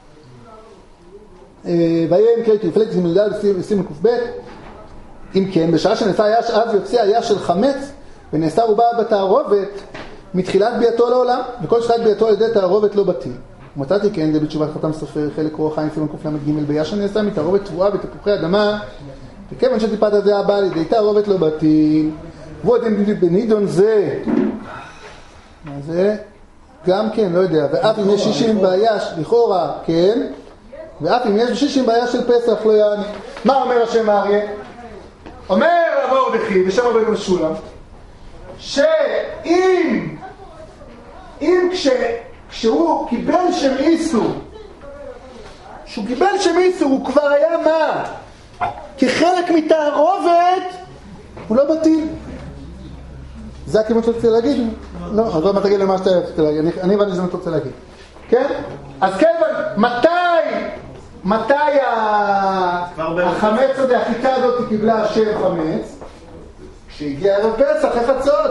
ויהיה אם קראתי מפלגת ג' וסימן ק"ב. אם כן, בשעה שנעשה היש אז יוצא היש של חמץ ונעשה רובה בתערובת מתחילת ביאתו לעולם, וכל שתחילת ביאתו על ידי תערובת לא בטיל. ומצאתי כן, זה בתשובת חתם סופר, חלק רוח חיים סימן ק"ג ביש שנעשה מתערובת תבואה ותפוחי אדמה, וכיוון שטיפת הזה הבא על ידי תערובת לא בטיל. ועוד בנידון זה, מה זה? גם כן, לא יודע, ואף אם יש שישים ביש, לכאורה, כן, ואף אם יש שישים ביש של פסח, לא יעני. מה אומר השם אריה? אומר מרדכי בשם רבנו משולם, שאם, אם כש... כשהוא קיבל שם איסור, כשהוא קיבל שם איסור, הוא כבר היה מה? כחלק מתערובת, הוא לא בטיל. זה הכיוון שאתה רוצה להגיד? לא, אז לא מה תגיד למה שאתה רוצה להגיד, אני הבנתי שזה מה שאתה רוצה להגיד. כן? אז כן, מתי, מתי החמץ הזה, החיטה הזאת קיבלה שם חמץ? כשהגיע ערב פסח, לחצות.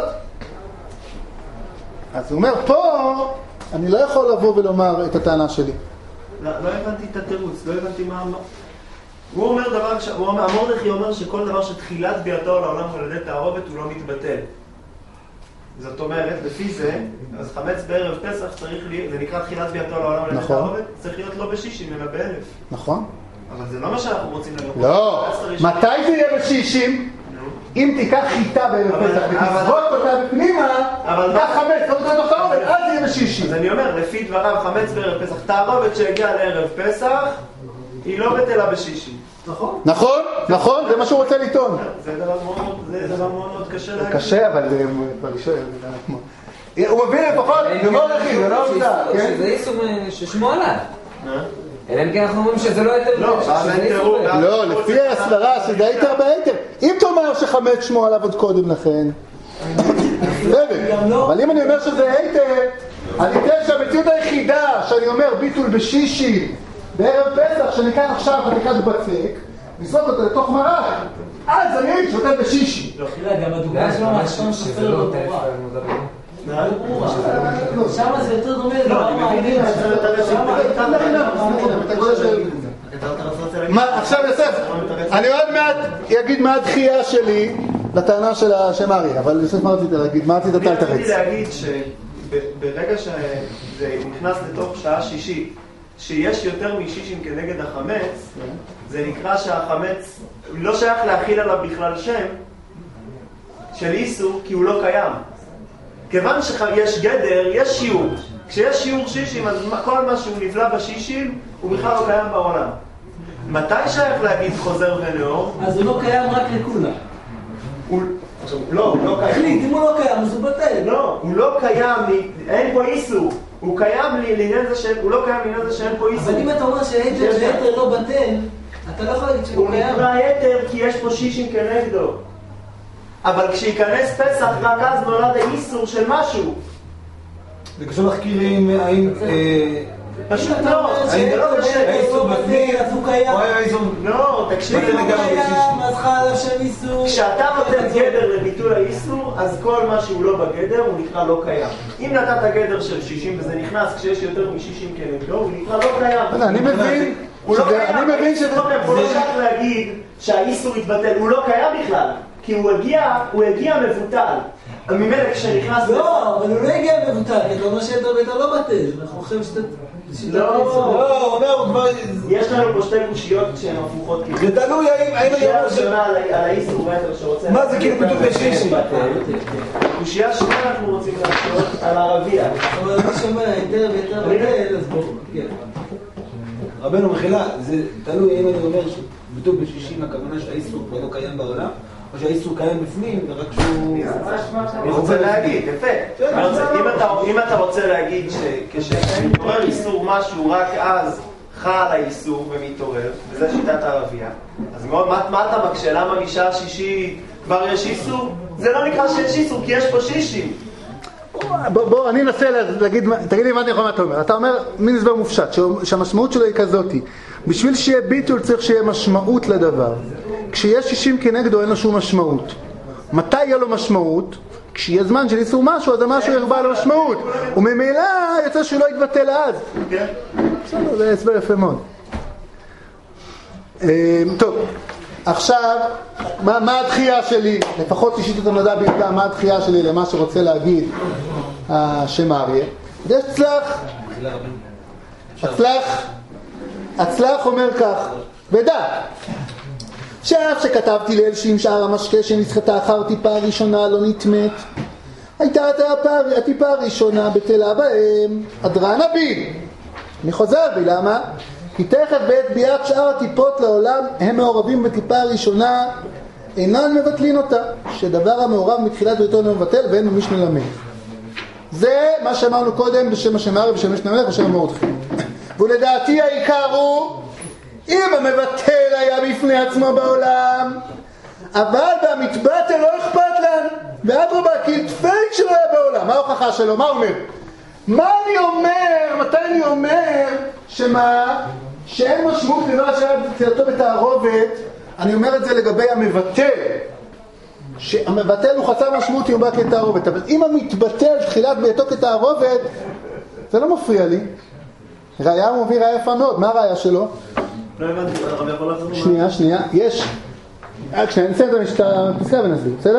אז הוא אומר, פה אני לא יכול לבוא ולומר את הטענה שלי. לא, לא הבנתי את התירוץ, לא הבנתי מה... הוא אומר דבר, הוא אומר, מרדכי אומר שכל דבר שתחילת ביאתו לעולם על ידי תערובת הוא לא מתבטל. זאת אומרת, לפי זה, אז חמץ בערב פסח צריך להיות, זה נקרא תחילת ביאתו לעולם על ידי תערובת, צריך להיות לא בשישים, אלא באלף. נכון. אבל זה לא מה שאנחנו רוצים לראות. לא, מתי זה יהיה בשישים? אם תיקח חיטה בערב פסח ותזרוק אותה בפנימה, תיקח חמץ, לא תיקח תערובת, אז זה יהיה בשישים. אז אני אומר, לפי דבריו חמץ בערב פסח, תערובת שהגיעה לערב פסח, היא לא בטלה בשישים. נכון? נכון, נכון, זה מה שהוא רוצה לטעון. זה דבר מאוד מאוד קשה להגיד. קשה, אבל זה כבר לשאול. הוא מבין לפחות, זה מאוד הכי, זה לא עובדה. שזה איסור ששמו עליו. אלא אם כן אנחנו אומרים שזה לא היתר. לא, לפי הסברה שזה היתר בהיתר. אם תאמר שחמץ שמו עליו עוד קודם לכן. אבל אם אני אומר שזה היתר, אני אתן שהמציאות היחידה שאני אומר ביטול בשישי בערב פסח שניקח עכשיו ותיקח בצק נסלוק אותו לתוך מרק, אז אני שותה בשישי. גם הדוגמה שלו מהשתון שפר לא טובה. שמה זה יותר דומה לדבר מעניין. עכשיו יוסף, אני עוד מעט אגיד מה הדחייה שלי לטענה של השם אריה, אבל יוסף מה רצית להגיד? מה רצית אתה לתרץ? רציתי להגיד שברגע שזה נכנס לתוך שעה שישית שיש יותר משישים כנגד החמץ, זה נקרא שהחמץ לא שייך להכיל עליו בכלל שם, של איסור כי הוא לא קיים. כיוון שיש גדר, יש שיעור. כשיש שיעור שישים, אז כל מה שהוא נבלע בשישים, הוא בכלל לא קיים בעולם. מתי שייך להגיד חוזר ונאור? אז הוא לא קיים רק לכולם. הוא... לא, הוא לא קיים. החליט, אם הוא לא קיים, אז הוא בטל. לא, הוא לא קיים, אין פה איסור. הוא קיים לעניין זה שאין, הוא לא קיים לעניין זה שאין פה איסור. אבל אם אתה אומר שהיתר לא בטל, אתה לא יכול להגיד שהוא קיים. הוא נקרא יתר כי יש פה שישים כנגדו. אבל כשיכנס פסח, רק אז נולד האיסור של משהו. זה קשור לחקירים, האם... פשוט לא, זה לא קשה, האיסור בפנים, אז הוא קיים. לא, תקשיב, אם הוא קיים, אז חל עליו שם איסור. כשאתה נותן גדר לביטול האיסור, אז כל מה שהוא לא בגדר הוא נקרא לא קיים. אם נתת גדר של שישים וזה נכנס כשיש יותר מ-שישים כנגדו, הוא נקרא לא קיים. אני מבין, הוא לא קיים, אני מבין שזה... הוא לא שייך להגיד שהאיסור יתבטל, הוא לא קיים בכלל, כי הוא הגיע, הוא הגיע מבוטל. ממילא כשנכנס... לא, אבל הוא לא הגיע מבוטל, כי אתה אומר שיתר ויתר לא בטל. אנחנו חושבים שאתה... לא, לא, הוא אומר, הוא כבר... יש לנו פה שתי קושיות שהן הפוכות. זה תלוי האם... קושייה ראשונה על האיסור ויתר שרוצה... מה זה כאילו כתוב בשישי? קושייה שנייה אנחנו רוצים לעשות על הרביע. אבל אני שומע, היתר ויתר בטל, אז בואו... רבנו מחילה, זה תלוי האם אני אומר שכתוב בשישים הכוונה שהאיסור כבר לא קיים בעולם, או שהאיסור קיים בפנים, ורק שהוא... אני רוצה להגיד, יפה. אם אתה רוצה להגיד שכשמתעורר איסור משהו, רק אז חל האיסור ומתעורר, וזה שיטת הרבייה, אז מה אתה מקשה? למה משעה שישי כבר יש איסור? זה לא נקרא שיש איסור, כי יש פה שישים. בוא, אני אנסה להגיד, תגיד לי מה אני יכול מה אתה אומר. אתה אומר, מין הסבר מופשט, שהמשמעות שלו היא כזאת. בשביל שיהיה ביטול צריך שיהיה משמעות לדבר. כשיש שישים כנגדו אין לו שום משמעות. מתי יהיה לו משמעות? כשיהיה זמן של איסור משהו, אז המשהו ירבה לו משמעות. וממילא יוצא שהוא לא יתבטל אז. בסדר, זה הסבר יפה מאוד. טוב, עכשיו, מה, מה הדחייה שלי? לפחות אישית את המדע בידע, מה הדחייה שלי למה שרוצה להגיד השם אריה? יש צלח. הצלח, הצלח אומר כך, ודע, שאף שכתבתי לאל שאם שאר המשקה שנסחתה אחר טיפה הראשונה לא נטמאת, הייתה הטיפה הראשונה בטלה בהם, אדרנה בי. אני חוזר בי, למה? כי תכף בעת ביאת שאר הטיפות לעולם הם מעורבים בטיפה הראשונה, אינן מבטלין אותה, שדבר המעורב מתחילת ביתו לא מבטל ואין ממש מלמד. זה מה שאמרנו קודם בשם השם אריה, בשם משנה מלך, בשם מרדכי. ולדעתי העיקר הוא, אם המבטל היה בפני עצמו בעולם, אבל במתבטל לא אכפת לנו, ואדרבה, כי פייק שלו היה בעולם. מה ההוכחה שלו? מה הוא אומר? מה אני אומר, מתי אני אומר שמה, שאין משמעות לדבר שהיה בצלתו בתערובת, אני אומר את זה לגבי המבטל, שהמבטל הוא חסר משמעות אם הוא בא כתערובת, אבל אם המתבטל תחילת ביתו כתערובת, זה לא מפריע לי. ראיה הוא מביא ראיה יפה מאוד, מה הראיה שלו? לא הבנתי, הרב יכול לעשות? שנייה, שנייה, יש, כשאני נסיים את הפסקה ונסביר, בסדר?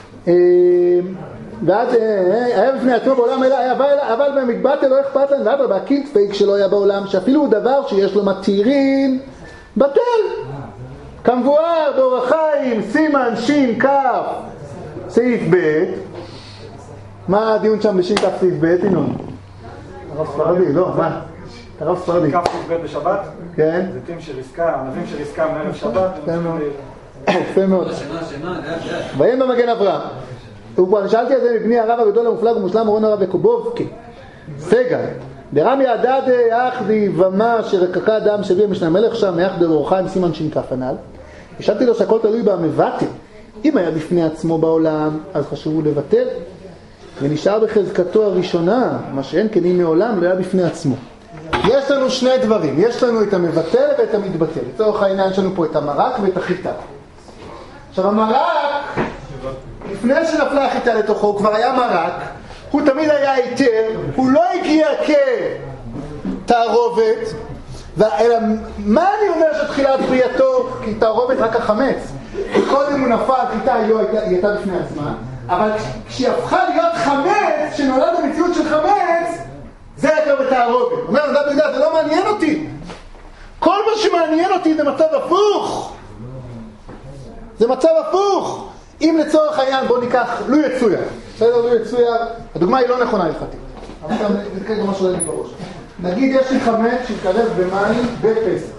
ואז היה בפני עצמו בעולם אלא, אבל במתבטל לא אכפת להם, ואדרבה, הקילט פייק שלו היה בעולם, שאפילו הוא דבר שיש לו מתירין, בטל. כמבואר באור החיים, סימן שין כף סעיף ב'. מה הדיון שם בשין כף סעיף ב', ינון? הרב ספרדי, לא, מה? הרב ספרדי. כף סעיף ב' בשבת? כן. זיתים של עסקה, ענבים של עסקה מערב שבת. יפה מאוד. ויין במגן אברהם. שאלתי על זה מבני הרב הגדול המופלג ומושלם אורון הרב יקובובקי סגל דרמי הדד יחדי ומה שרקקה אדם שביא משנה מלך שם יחדי אור חיים סימן שינקף הנ"ל. השאלתי לו שהכל תלוי במבטל. אם היה בפני עצמו בעולם אז חשבו לבטל ונשאר בחזקתו הראשונה, מה שאין כן אם מעולם לא היה בפני עצמו. יש לנו שני דברים, יש לנו את המבטל ואת המתבטל. לצורך העניין יש לנו פה את המרק ואת החיטה. עכשיו המרק, לפני שנפלה החיטה לתוכו, הוא כבר היה מרק, הוא תמיד היה היתר, הוא לא הגיע כתערובת, אלא מה אני אומר שתחילת בריאתו, כי תערובת רק החמץ, קודם הוא נפל, החיטה היא, לא, היא הייתה בפני עצמה, אבל כשהיא הפכה להיות חמץ, שנולד המציאות של חמץ, זה היה כבר בתערובת. אומר, נדב בגלל, זה לא מעניין אותי. כל מה שמעניין אותי זה מצב הפוך. זה מצב הפוך. אם לצורך העניין בוא ניקח לו יצויר, בסדר, לו יצויר, הדוגמה היא לא נכונה הלכתית, אבל גם נתקע גם משהו עולה לי בראש. נגיד יש לי חמץ שהתקרב במים בפסח.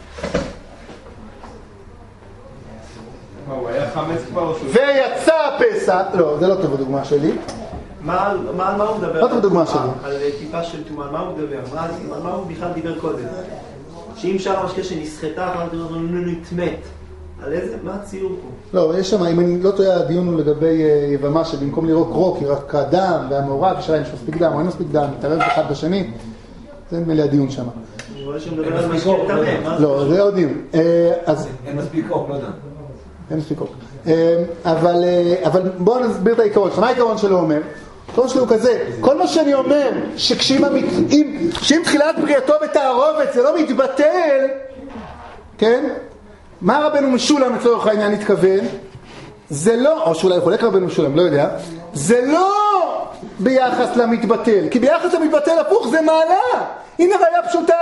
הוא היה חמץ כבר? ויצא הפסח, לא, זה לא טוב הדוגמה שלי. מה על מה הוא מדבר? לא טוב הדוגמה שלי. על טיפה של תומה, על מה הוא מדבר? על מה הוא בכלל דיבר קודם? שאם שאר המשקה שנסחטה, אתה אומר, נתמת. על איזה? מה הציור פה? לא, יש שם, אם אני לא טועה, הדיון הוא לגבי יבמה שבמקום לראות רוק, היא רק הדם והמעורב, יש להם מספיק דם, או אין מספיק דם, מתערב אחד בשני. זה נדמה הדיון שם. אני רואה שמדבר על משקה תמה. לא, זה עוד דיון. אין מספיק אור, לא יודע. אין מספיק אור. אבל בואו נסביר את העיקרון. מה העיקרון שלו אומר? העיקרון שלו הוא כזה, כל מה שאני אומר, שאם תחילת בריאתו בתערובת זה לא מתבטל, כן? מה רבנו משולם לצורך העניין התכוון? זה לא, או שאולי חולק רבנו משולם, לא יודע, זה לא ביחס למתבטל, כי ביחס למתבטל הפוך זה מעלה. הנה ראיה פשוטה,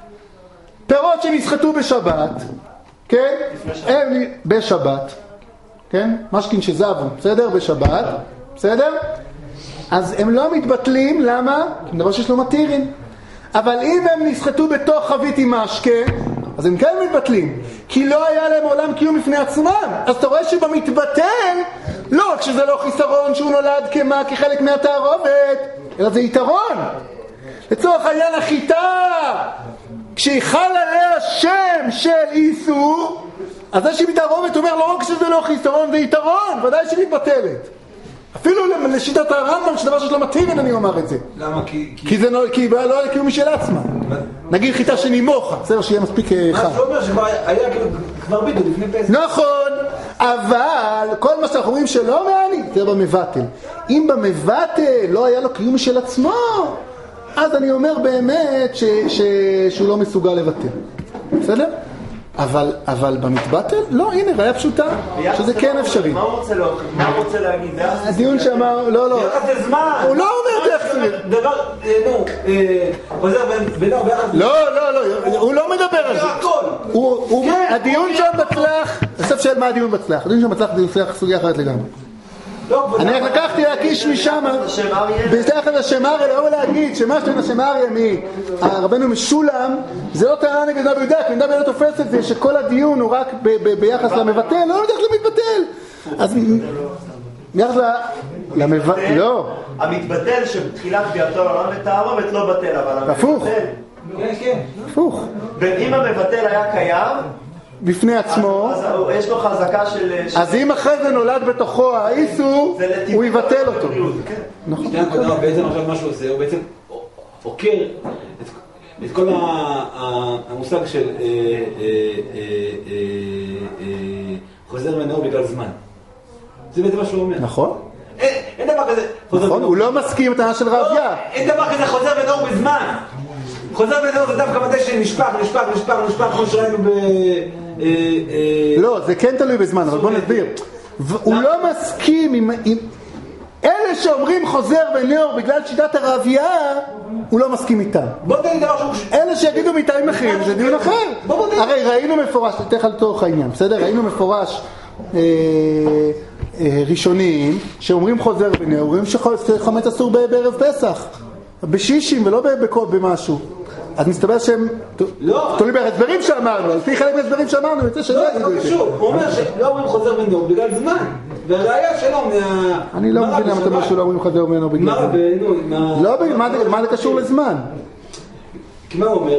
פירות שנסחטו בשבת, כן? הם בשבת, כן? משכין שזבו, בסדר? בשבת, בסדר? אז הם לא מתבטלים, למה? כי דבר שיש לו מתירים. אבל אם הם נסחטו בתוך חבית עם משקה, אז הם כן מתבטלים, כי לא היה להם עולם קיום בפני עצמם. אז אתה רואה שבמתבטל, לא רק שזה לא חיסרון שהוא נולד כמה, כחלק מהתערובת, אלא זה יתרון. לצורך העניין החיטה, כשהיא חל עליה שם של איסור, אז זה שהיא מתערובת אומר לא רק שזה לא חיסרון, זה יתרון, ודאי שהיא מתבטלת. אפילו לשיטת הרמב"ם, שדבר שיש לו מתירין, אני אומר את זה. למה? כי... כי זה לא, כי לא היה קיום משל עצמה. נגיד חיטה שנימוכה, בסדר, שיהיה מספיק חם. מה זה אומר שכבר היה כבר בידוד לפני פסח? נכון, אבל כל מה שאנחנו אומרים שלא מעני, זה במבטל. אם במבטל לא היה לו קיום משל עצמו, אז אני אומר באמת ש, ש, שהוא לא מסוגל לבטל. בסדר? אבל, אבל במתבטל? לא, הנה, ראיה פשוטה, שזה כן אפשרי. מה הוא רוצה להגיד? מה הוא רוצה להגיד? הדיון שאמר, לא, לא. זה זמן! הוא לא אומר תכף. דבר, נו, חוזר בינו ביחד. לא, לא, לא, הוא לא מדבר על זה. הדיון שם בצלח, בסוף שאל מה הדיון בצלח. הדיון שם בצלח זה בצלח סוגיה אחרת לגמרי. אני רק לקחתי להקיש משם, בצלח את השם אריה, לא להגיד שמה שאין השם אריה מהרבנו משולם, זה לא טענה נגד רבי יהודה, כי רבי יהודה תופס את זה שכל הדיון הוא רק ביחס למבטל, לא ביחס למתבטל. אז ביחס למבטל, לא. המתבטל שבתחילת ביאתו לעולם לתערובת לא בטל, אבל המבטל... הפוך. כן, כן. הפוך. ואם המבטל היה קיים... בפני עצמו, אז יש לו חזקה של... אז אם אחרי זה נולד בתוכו האיסור, הוא יבטל אותו. נכון. בעצם עכשיו מה שהוא עושה, הוא בעצם עוקר את כל המושג של חוזר מנור בגלל זמן. זה בעצם מה שהוא אומר. נכון. אין דבר כזה... נכון, הוא לא מסכים את העניין של רביה. אין דבר כזה חוזר מנור בזמן. חוזר בנור זה דווקא מתי שנשפך, נשפך, נשפך, נשפך, כמו שראינו ב... לא, זה כן תלוי בזמן, אבל בוא נסביר. הוא לא מסכים עם... אלה שאומרים חוזר בנור בגלל שיטת הרבייה, הוא לא מסכים איתם. בוא תן לי דבר שהוא... אלה שיגידו מטעמים אחרים, זה דיון אחר. הרי ראינו מפורש, תתך על תוך העניין, בסדר? ראינו מפורש ראשונים שאומרים חוזר בנור, אומרים שחמץ אסור בערב פסח. בשישים ולא במשהו. אז מסתבר שהם... לא. תולי בהסברים שאמרנו, על פי חלק מהסברים שאמרנו, יוצא שלא יגידו את זה. לא, זה קשור. הוא אומר שלא אומרים חוזר בנור בגלל זמן. והראיה שלו מה... אני לא מבין למה אתה אומר שלא אומרים חוזר בנור בגלל זמן. לא, מה זה קשור לזמן? כי מה הוא אומר?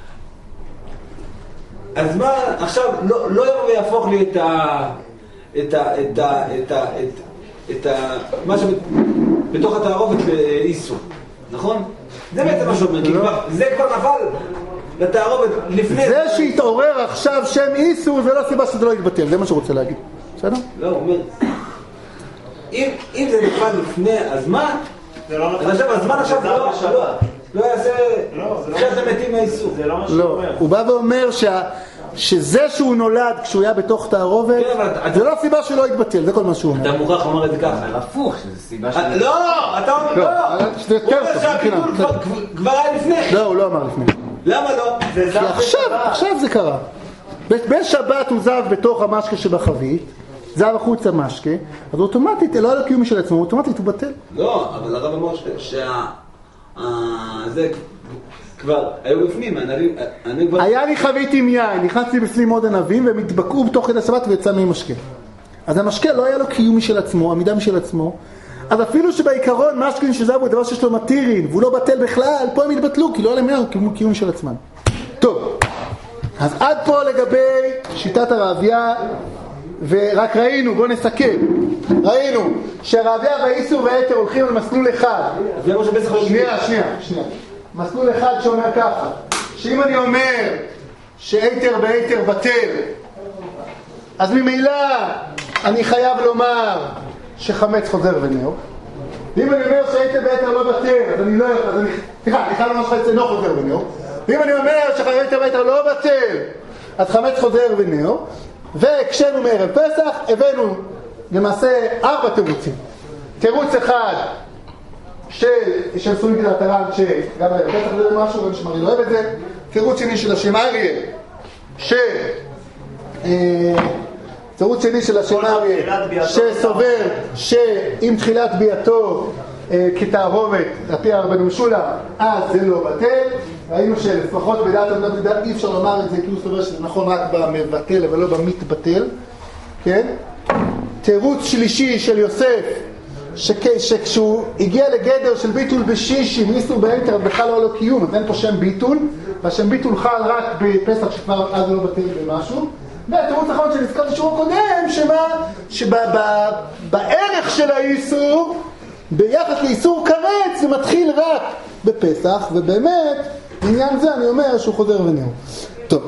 הזמן עכשיו לא יבוא ויהפוך לי את ה... את ה... את ה... את ה... את ה... מה שבתוך התערובת לאיסור. נכון? זה בעצם מה שאומר, כי כבר, זה כבר נפל לתערובת לפני... זה שהתעורר עכשיו שם איסור, זה לא סיבה שזה לא יתבטל, זה מה שרוצה להגיד. בסדר? לא, הוא אומר, אם זה נפל לפני הזמן, אז עכשיו הזמן עכשיו לא יעשה... עכשיו זה מתים מהאיסור. זה לא מה שהוא אומר. הוא בא ואומר שזה שהוא נולד כשהוא היה בתוך תערובת, זה לא סיבה שלא יתבטל, זה כל מה שהוא אומר. אתה מוכרח לומר את זה ככה. הפוך, שזה סיבה שלא... לא, אתה אומר לא. זה יותר טוב, שהביטול כבר היה לפני. לא, הוא לא אמר לפני. למה לא? כי עכשיו, עכשיו זה קרה. בשבת הוא זב בתוך המשקה שבחבית, זהב החוצה משקה, אז אוטומטית, לא היה לו קיום משל עצמו, אוטומטית הוא בטל. לא, אבל הרב אמר שה... זה כבר, היו בפנים, אני כבר... היה לי חבית עם יין, נכנסתי בפנים עוד ענבים, והם התבקעו בתוך כדי השבת ויצא מהם משקה. אז המשקה לא היה לו קיום משל עצמו, עמידה משל עצמו, אז אפילו שבעיקרון משקה של זהב הוא דבר שיש לו מתירין, והוא לא בטל בכלל, פה הם התבטלו, כי לא היה להם קיום, קיום של עצמם. טוב, אז עד פה לגבי שיטת הרעביה, ורק ראינו, בואו נסכם, ראינו שהרעביה והאיסור והיתר הולכים על מסלול אחד. שנייה, שנייה, שנייה. מסלול אחד שאומר ככה, שאם אני אומר שהיתר בהיתר בטל, אז ממילא אני חייב לומר שחמץ חוזר ונאו. ואם אני אומר שהיתר בהיתר לא בטל, אז אני לא... אז אני... סליחה, אני חייב לומר שחמץ אינו חוזר ונאו. ואם אני אומר שהיתר בהיתר לא בטל, אז חמץ חוזר ונאו. והקשנו מערב פסח, הבאנו למעשה ארבע תירוצים. תירוץ אחד של, של סורים כדעת הר"ן, שגם הערב פסח זה משהו, גם שמרי לא אוהב את זה. תירוץ שני של השם אריה, ש... תירוץ שני של השם אריה, שסובר שעם תחילת ביאתו כתערובת, לפי הרבנו משולם, אז זה לא בטל. ראינו שלפחות בדעת עמדת בדעת אי אפשר לומר את זה, כי הוא סובר שזה נכון רק במבטל, אבל לא במתבטל. כן? תירוץ שלישי של יוסף, שכשהוא הגיע לגדר של ביטול בשישי, איסור בהיתר, בכלל לא לו קיום, אז אין פה שם ביטול, והשם ביטול חל רק בפסח שכבר אז לא בטל במשהו. והתירוץ האחרון שנזכרתי שיעור קודם, שמה, שבערך של האיסור, ביחס לאיסור כרת, זה מתחיל רק בפסח, ובאמת, בעניין זה אני אומר שהוא חוזר ונאו. טוב.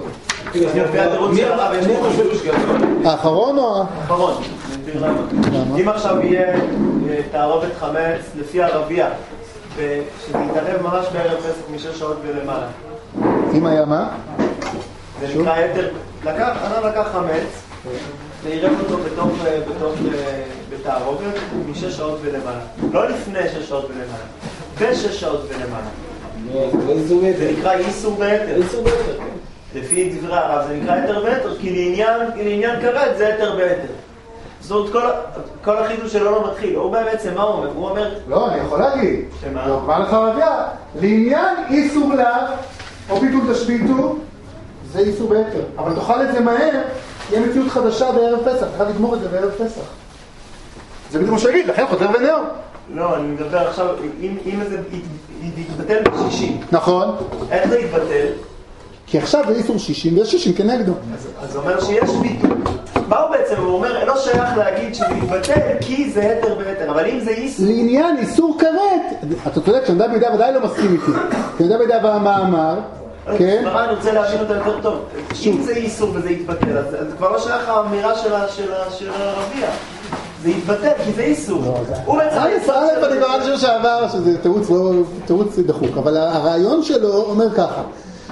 האחרון או? האחרון. אם עכשיו יהיה תערובת חמץ לפי הרבייה, שזה יתערב ממש בערב פסח משש שעות ולמעלה. אם היה מה? זה נקרא יתר, לקח, אדם לקח חמץ, ועירב אותו בתוך, בתוך, בתערובת משש שעות ולמעלה. לא לפני שש שעות ולמעלה, בשש שעות ולמעלה. זה נקרא איסור ביתר. איסור ביתר, כן. לפי דברי הרב זה נקרא יתר ביתר, כי לעניין, לעניין כרת זה יתר ביתר. זאת אומרת, כל, כל החידוש שלו לא מתחיל. הוא בעצם, מה הוא אומר? הוא אומר... לא, אני יכול להגיד. שמה? לא, כבר לך רבייה. לעניין איסור לה, או ביטול תשביטו, זה איסור ביתר. אבל תאכל את זה מהר, יהיה מציאות חדשה בערב פסח. תוכל לגמור את זה בערב פסח. זה בדיוק מה שיגיד, לכן חוזר ונאו. לא, אני מדבר עכשיו, אם, אם זה יתבטל בשישים. נכון. איך זה יתבטל? כי עכשיו זה איסור שישים, ויש שישים כנגדו. אז, אז הוא אומר שיש ביטול. מה הוא בעצם? הוא אומר, לא שייך להגיד שזה יתבטל, כי זה יתר ביתר. אבל אם זה איסור... לעניין איסור כרת, אתה צודק, שנדע בידע ודאי לא מסכים איתי. שנדע בידע במאמר, כן? אני רוצה להבין אותה יותר טוב. אם זה איסור וזה יתבטל, אז זה כבר לא שייך האמירה של הרבייה. זה יתבטל, כי זה איסור. הוא בעצם... א', אני כבר חושב שעבר שזה תירוץ דחוק, אבל הרעיון שלו אומר ככה,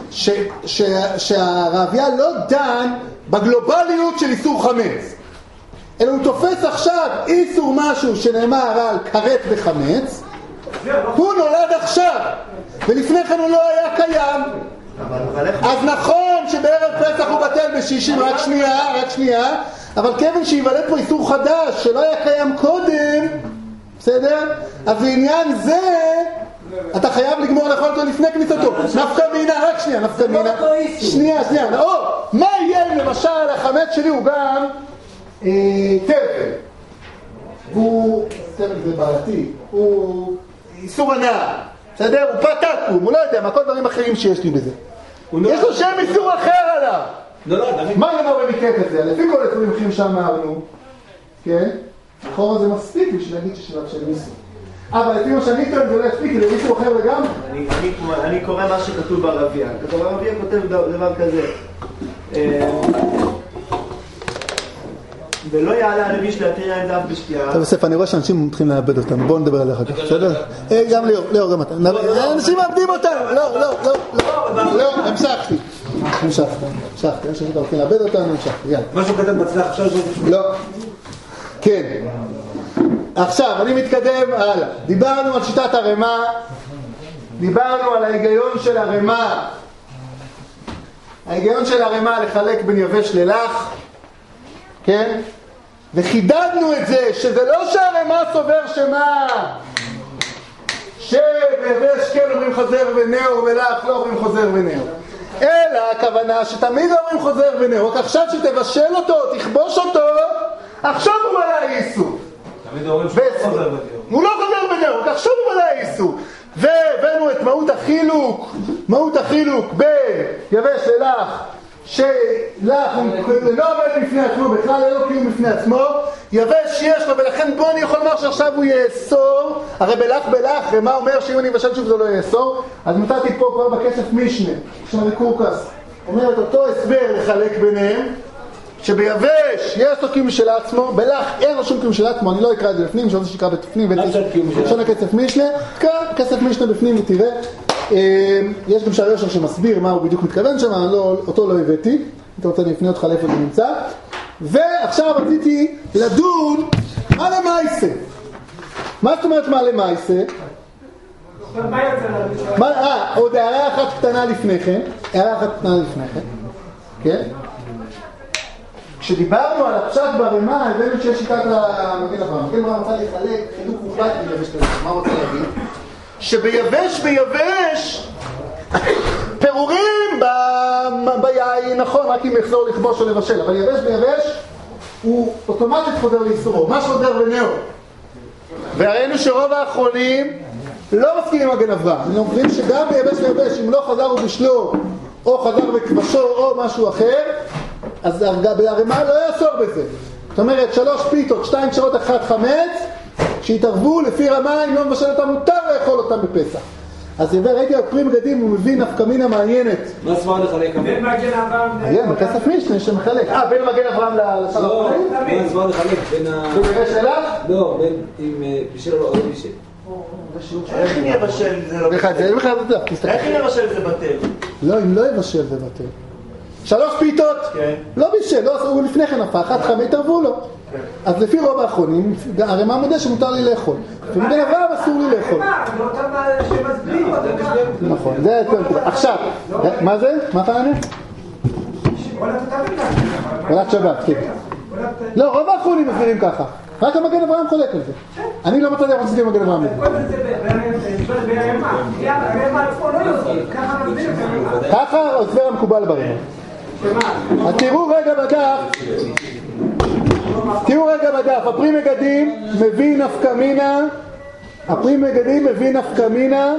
שהרבייה לא דן בגלובליות של איסור חמץ, אלא הוא תופס עכשיו איסור משהו שנאמר על כרת וחמץ, הוא נולד עכשיו, ולפני כן הוא לא היה קיים. אז נכון שבערב פסח הוא בטל בשישים, רק שנייה, רק שנייה, אבל כיוון שיוולד פה איסור חדש שלא היה קיים קודם, בסדר? אז לעניין זה אתה חייב לגמור לאכול אותו לפני כניסתו. נפקא מינה, רק שנייה, נפקא מינה. שנייה, שנייה. או, מה יהיה אם למשל החמץ שלי הוא גם תרפל? והוא, תרפל זה בעייתי, הוא איסור הנאה, בסדר? הוא פתקום, הוא לא יודע מה, כל דברים אחרים שיש לי בזה. יש לו שם איסור אחר עליו. מה יאמר במקרה כזה? לפי כל איסורים אחרים שאמרנו, כן? לכאורה זה מספיק בשביל להגיד ששלב של איסור. אבל לפי מה שאני טוען זה לא יספיק, זה איסור אחר לגמרי. אני קורא מה שכתוב ברבייה. כתוב ברבייה כותב דבר כזה. ולא יעלה הלביש להתיר יין זהב בשתייה. טוב, יוסף, אני רואה שאנשים מתחילים לאבד אותנו. בואו נדבר עליך כך, בסדר? גם ליאור, ליאור, גם אתה. אנשים מאבדים אותנו. לא, לא, לא, לא. לא, המשכתי. המשכתי, המשכתי. אני חושב שאתה הולכים לאבד אותנו, המשכתי. יאללה. משהו קטן מצלח עכשיו שזה... לא. כן. עכשיו, אני מתקדם הלאה. דיברנו על שיטת הרמה, דיברנו על ההיגיון של הרמה. ההיגיון של הרמה לחלק בין יבש ללח, כן? וחידדנו את זה, שזה לא שהרמה סובר שמה, שביבש כן אומרים חוזר ונאו, ולך לא אומרים חוזר ונאו. אלא הכוונה שתמיד אומרים חוזר ונאו, רק עכשיו שתבשל אותו, תכבוש אותו, עכשיו הוא מלא איסור. תמיד אומרים שהוא לא חוזר ונאו. הוא לא חוזר ונאו, רק עכשיו הוא מלא איסור. והבאנו את מהות החילוק, מהות החילוק ביבש ללך, שלך הוא לא עומד בפני עצמו, בכלל אין לו קיום בפני עצמו, יבש יש לו, ולכן בוא אני יכול לומר שעכשיו הוא יאסור, הרי בלך בלך, ומה אומר שאם אני אבשל שוב זה לא יאסור, אז נתתי פה כבר בכסף משנה, של קורקס, אומרת אותו הסבר לחלק ביניהם, שביבש יש לו קיום של עצמו, בלך אין לו שום קיום של עצמו, אני לא אקרא את זה בפנים, שאני רוצה שיקרא בפנים, ושונה כסף משנה, כאן כסף משנה בפנים ותראה, יש גם שער יושר שמסביר מה הוא בדיוק מתכוון שם, לא, אותו לא הבאתי, אתה רוצה לפני אותך לאיפה זה נמצא, ועכשיו רציתי לדון מה למעשה. מה זאת אומרת מה למעשה? אה, עוד הערה אחת קטנה לפני כן, הערה אחת קטנה לפני כן, כן? כשדיברנו על הפשט ברמה, הבאנו שיש שיטת למגן אברהם. מגן אברהם רוצה לחלק חילוק מוחלט ביבש כזה. מה רוצה להגיד? שביבש ביבש פירורים ביין, נכון, רק אם יחזור לכבוש או לבשל, אבל יבש ביבש הוא אוטומטית חוזר לאיסורו, מה שחוזר ונאו. והראינו שרוב האחרונים לא מסכימים עם מגן אברהם. הם אומרים שגם ביבש ביבש, אם לא חזר ובשלו, או חזר וכבשו, או משהו אחר, אז הרמה לא יאסור בזה. זאת אומרת, שלוש פיתות, שתיים שעות, אחת חמץ, שהתערבו לפי רמה, אם לא מבשל אותם, מותר לאכול אותם בפסח. אז יבא, ראיתי על פרי מגדים, הוא מבין נפקמינה מעניינת. מה סבר לחלק? בין מגן אברהם... מעניין, בכסף משנה שמחלק. אה, בין מגן אברהם לשלום? לא, מה סבר לחלק? בין ה... בין יבש אליו? לא, בין אם בישל או לא בישל. איך אם יבשל זה לא... בכלל, זה בכלל זה טוב, תסתכל. איך אם יבשל זה בטל? לא, אם לא יבשל זה בטל. שלוש פיתות, לא בישל, הוא לפני כן הפך, אחת חמי תרבו לו. אז לפי רוב האחרונים, הרי מה מודה שמותר לי לאכול? ומגן אברהם אסור לי לאכול. נכון, זה יותר... עכשיו, מה זה? מה אתה ענה? עולת שבת, כן. לא, רוב האחרונים מסבירים ככה. רק המגן אברהם חולק על זה. אני לא מצא איך עשיתי מגן אברהם. ככה הסבר המקובל ברמה. אז תראו רגע בדף, תראו רגע בדף, הפרי מגדים מביא נפקמינה, הפרי מגדים מביא נפקמינה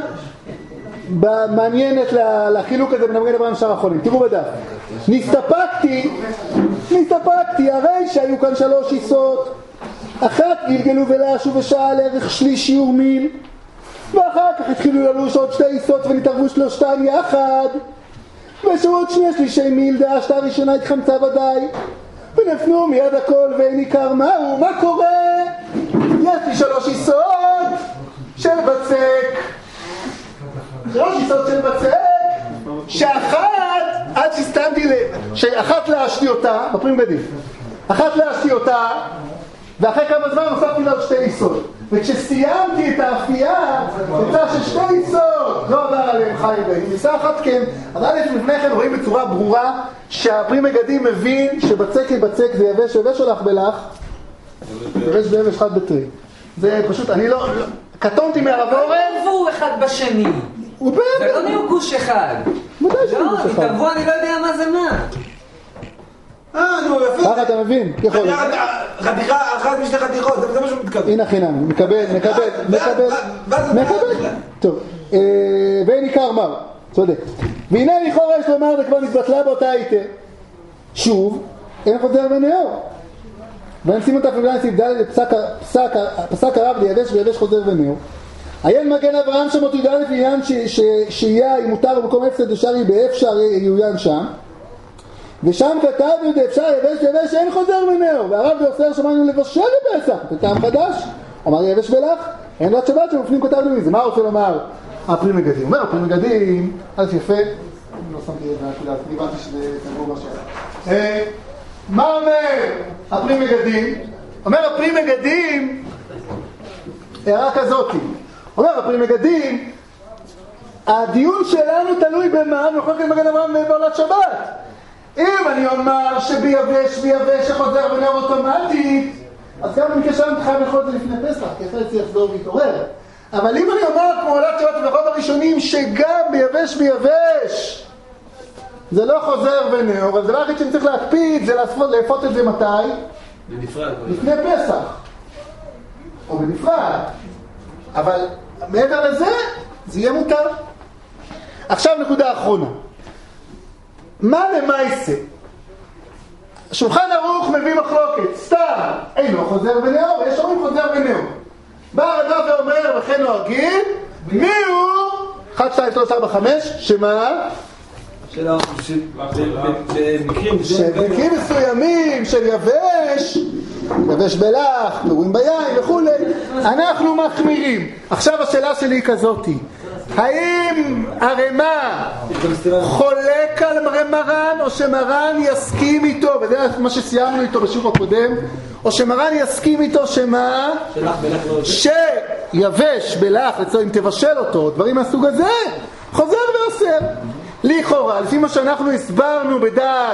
מעניינת לחילוק הזה בין המגן אברהם ושאר החולים. תראו בדף, נסתפקתי, נסתפקתי, הרי שהיו כאן שלוש עיסות, אחת גלגלו ולשו ושעה לערך שליש שיעור מין, ואחר כך התחילו ללוש עוד שתי עיסות ונתערבו שלושתן יחד, ושעות שני שלישי מיל, דעה שתה ראשונה התחמצה ודאי, ונפנו מיד הכל ואין עיקר מהו, מה קורה? יש לי שלוש עיסות של בצק, שלוש עיסות של בצק, שאחת, עד שהסתמתי ל... שאחת להשתי אותה, בפרים בדים, אחת להשתי אותה, ואחרי כמה זמן הוספתי לה עוד שתי עיסות. וכשסיימתי את האפייה, יצא ששתי עיסות לא עבר עליהם חי בהם. עיסה אחת כן, אז עד לפני כן רואים בצורה ברורה שהפרי מגדים מבין שבצק לבצק זה יבש, יבש הולך בלך, יבש ביבש חד בטרי. זה פשוט, אני לא... קטונתי מהרב אורן. התערבו אחד בשני. הוא באמת. זה לא נהיו גוש אחד. ודאי שזה גוש אחד. לא, התערבו, אני לא יודע מה זה מה. אה, נו, יפה. ככה אתה מבין? יכול. חתיכה, אחת משתי חתיכות, זה מה שהוא מתכוון. הנה חינם, מקבל, מקבל, מקבל, מקבל. טוב, ואין עיקר מר, צודק. והנה לכאורה יש לומר וכבר נתבטלה באותה היתה. שוב, אין חוזר ונאור. ואין סימן תפילן סיבדל פסק הרב ליבש ויבש חוזר ונאור. עיין מגן אברהם שם אותי דלת לעניין שיהיה אם מותר במקום אפסד ושארי באפשר יעוין שם. ושם כתבנו דאפשר יבש יבש אין חוזר ונאור, והרב דאוסר שמענו לבשל בפסח, בטעם חדש, אומר יבש ולך, אין רת שבת שמופנים כתבנו מזה. מה רוצה לומר הפרי מגדים? אומר הפרי מגדים, אז יפה, לא שמתי את זה, דיברתי שזה תנגור בשאלה. מה אומר הפרי מגדים? אומר הפרי מגדים, הערה כזאת, אומר הפרי מגדים, הדיון שלנו תלוי במה, ונוכל כאן מגן אברהם בעולת שבת. אם אני אומר שביבש ביבש שחוזר ונאור אוטומטית, אז גם במקרה שלנו אתה חייב לאכול את זה לפני פסח, כי אחרי זה יחזור ויתעורר. אבל אם אני אומר כמו עולת שבת ורוב הראשונים שגם ביבש ביבש זה לא חוזר ונאור, אז הדבר הכי שאני צריך להקפיד זה לאפות את זה מתי? בנפרד. לפני פסח. או בנפרד. אבל מעבר לזה, זה יהיה מותר. עכשיו נקודה אחרונה. מה למעשה? שולחן ערוך מביא מחלוקת, סתם, אינו חוזר ונאור, יש אומרים חוזר ונאור. בא הרד"ק ואומר, וכן נוהגים, מי הוא? אחת, שתיים, שלוש, ארבע, חמש, שמה? שבמקרים מסוימים של יבש, יבש בלח, פירורים ביין וכו', אנחנו מחמירים. עכשיו השאלה שלי היא כזאת, האם הרמ"א חולק על מרן או שמרן יסכים איתו, וזה מה שסיימנו איתו בשיעור הקודם, או שמרן יסכים איתו שמה? שיבש בלח, אם תבשל אותו, דברים מהסוג הזה, חוזר ואוסר. לכאורה, לפי מה שאנחנו הסברנו בדעת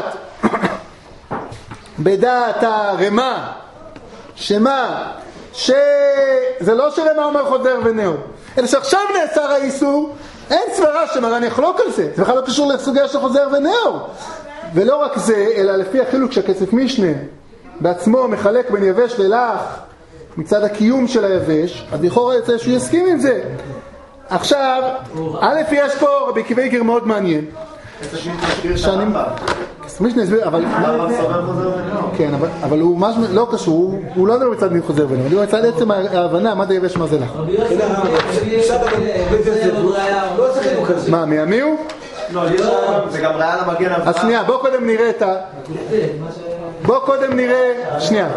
בדעת הרמ"א, שמה? שזה לא שרמ"א אומר חוזר ונאור, אלא שעכשיו נאסר האיסור, אין סברה שמרן יחלוק על זה, זה בכלל לא קשור לסוגיה של חוזר ונאור. ולא רק זה, אלא לפי החילוק שהכסף משנה בעצמו מחלק בין יבש ללח מצד הקיום של היבש, אז לכאורה יצא שהוא יסכים עם זה. עכשיו, א' יש פה רבי עקיבא איגר מאוד מעניין. שאני... משנה הסביר, אבל... כן, אבל הוא לא קשור, הוא לא יודע מצד מי חוזר ונאור, הוא מצד עצם ההבנה, מה זה יבש, מה זה לך. מה, מימי הוא? לא, זה גם ראה למגן אברהם. אז שנייה, בוא קודם נראה את ה... בוא קודם נראה... שנייה.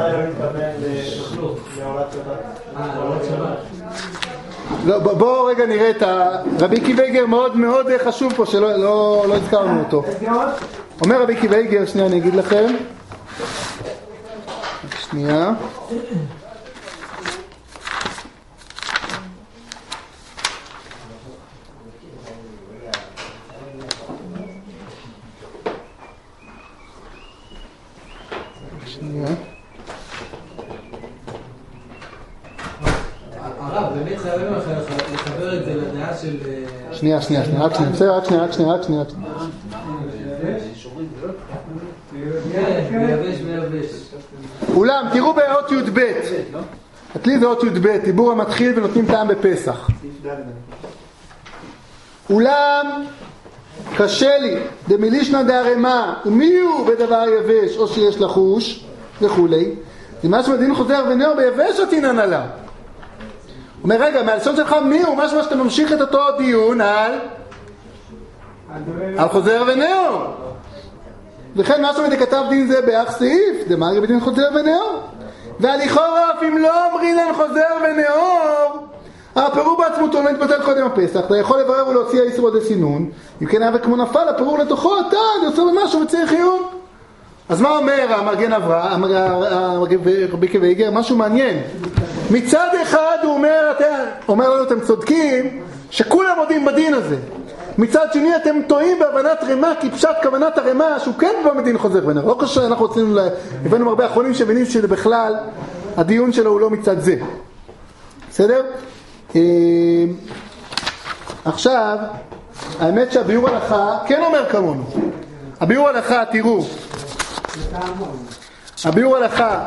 לא, בוא רגע נראה את ה... רבי עקיבא איגר מאוד מאוד חשוב פה שלא לא, לא הזכרנו אותו. אומר רבי עקיבא איגר, שנייה אני אגיד לכם. שנייה. שנייה. הרב, באמת חייבים לחבר את זה לדעה של... שנייה, שנייה, שנייה, רק שנייה, בסדר, רק שנייה, רק שנייה, רק שנייה. אולם, תראו באות י' ב', הכלי זה אות י' ב', דיבור המתחיל ונותנים טעם בפסח. אולם, קשה לי, דמילישנא דהרמ"א, ומי הוא בדבר יבש, או שיש לחוש, וכולי. זה מה שמדין חוזר ונאור ביבש עתינן עליו. הוא אומר, רגע, מהלשון שלך מי הוא? משהו שאתה ממשיך את אותו דיון על על חוזר ונאור. וכן משהו מדכתב דין זה באח סעיף, דמאגרי בדין חוזר ונאור. והלכאורה אף אם לא אומרים להם חוזר ונאור, הפירור בעצמותו לא נתבטל קודם הפסח, אתה יכול לברר ולהוציא האיסור עד הסינון, אם כן היה וכמו נפל הפירור לתוכו, אתה יוצא במשהו וצריך עיון. אז מה אומר המגן אברהם, רבי עקיבא איגר? משהו מעניין. מצד אחד הוא אומר, אומר לנו אתם צודקים שכולם מודים בדין הזה. מצד שני אתם טועים בהבנת רמ"א, כי פשט כוונת הרמ"א שהוא כן במדין חוזר ונאור. לא קשה, אנחנו רוצים, הבאנו הרבה אחרונים שמבינים שבכלל הדיון שלו הוא לא מצד זה. בסדר? עכשיו, האמת שהביאור הלכה כן אומר כמונו. הביאור הלכה, תראו. הביאור הלכה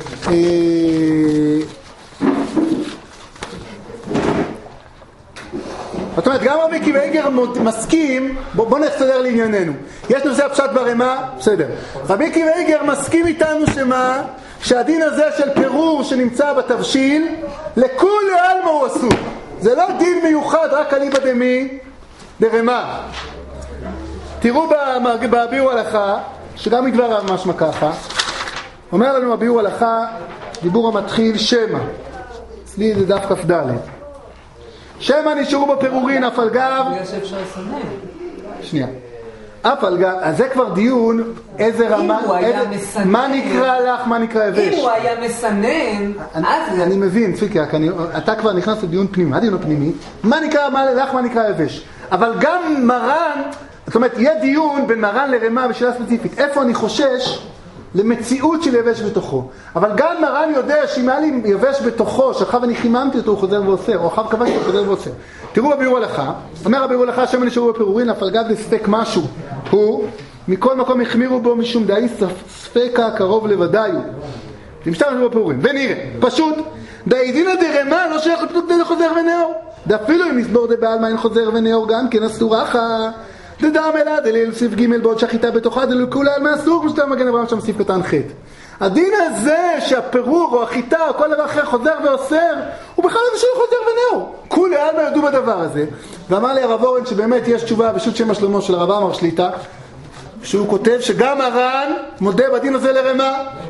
זאת אומרת, גם רבי עקיבא איגר מסכים, בוא, בוא נסתדר לענייננו. יש נושא הפשט ברמ"א, בסדר. רבי עקיבא איגר מסכים איתנו שמה? שהדין הזה של פירור שנמצא בתבשיל, לכולי עלמא הוא אסור. זה לא דין מיוחד רק אליבא דמי דרמ"א. תראו בביאור הלכה, שגם מדבר משמע ככה, אומר לנו הביאור הלכה, דיבור המתחיל שמא. אצלי זה דף כ"ד. שמא נשארו בפירורין אף על גב. בגלל שאפשר לסנן. שנייה. אף על גב, אז זה כבר דיון, איזה רמה, מה נקרא לך, מה נקרא יבש. אם הוא היה מסנן, אז... אני מבין, צביקי, אתה כבר נכנס לדיון פנימי, מה דיון הפנימי? מה נקרא לך, מה נקרא יבש. אבל גם מרן, זאת אומרת, יהיה דיון בין מרן לרמ"א בשאלה ספציפית. איפה אני חושש למציאות של יבש בתוכו. אבל גם מרן יודע שאם היה לי יבש בתוכו, שאחר אני חיממתי אותו, הוא חוזר ועושר, או אחר כבשתי אותו, הוא חוזר ועושר. תראו בבירור הלכה, אומר הבירור הלכה, השם נשארו בפירורין, אף על גב לספק משהו. הוא, מכל מקום החמירו בו משום דאי ספקה קרוב לוודאי. זה משתמש בפירורים. ונראה, פשוט, דאי דינא דרמ"א לא שייך לפתות די לחוזר ונאור. דאפילו אם נסבור דה בעלמא אין חוזר ונאור גם כן אסור אחא. דדם אלא דליל סעיף ג' בעוד שהחיטה בתוכה דליל כולה על מהסור, כמו שאתה מגן אברהם שם סעיף קטן ח'. הדין הזה שהפירור או החיטה או כל דבר אחר חוזר ואוסר, הוא בכלל לא שהוא חוזר ונאור. כולי עלמא יודו בדבר הזה. ואמר לי הרב אורן שבאמת יש תשובה בשו"ת שם השלמה של הרב עמאר שליט"א, שהוא כותב שגם מרן מודה בדין הזה לרמ"א.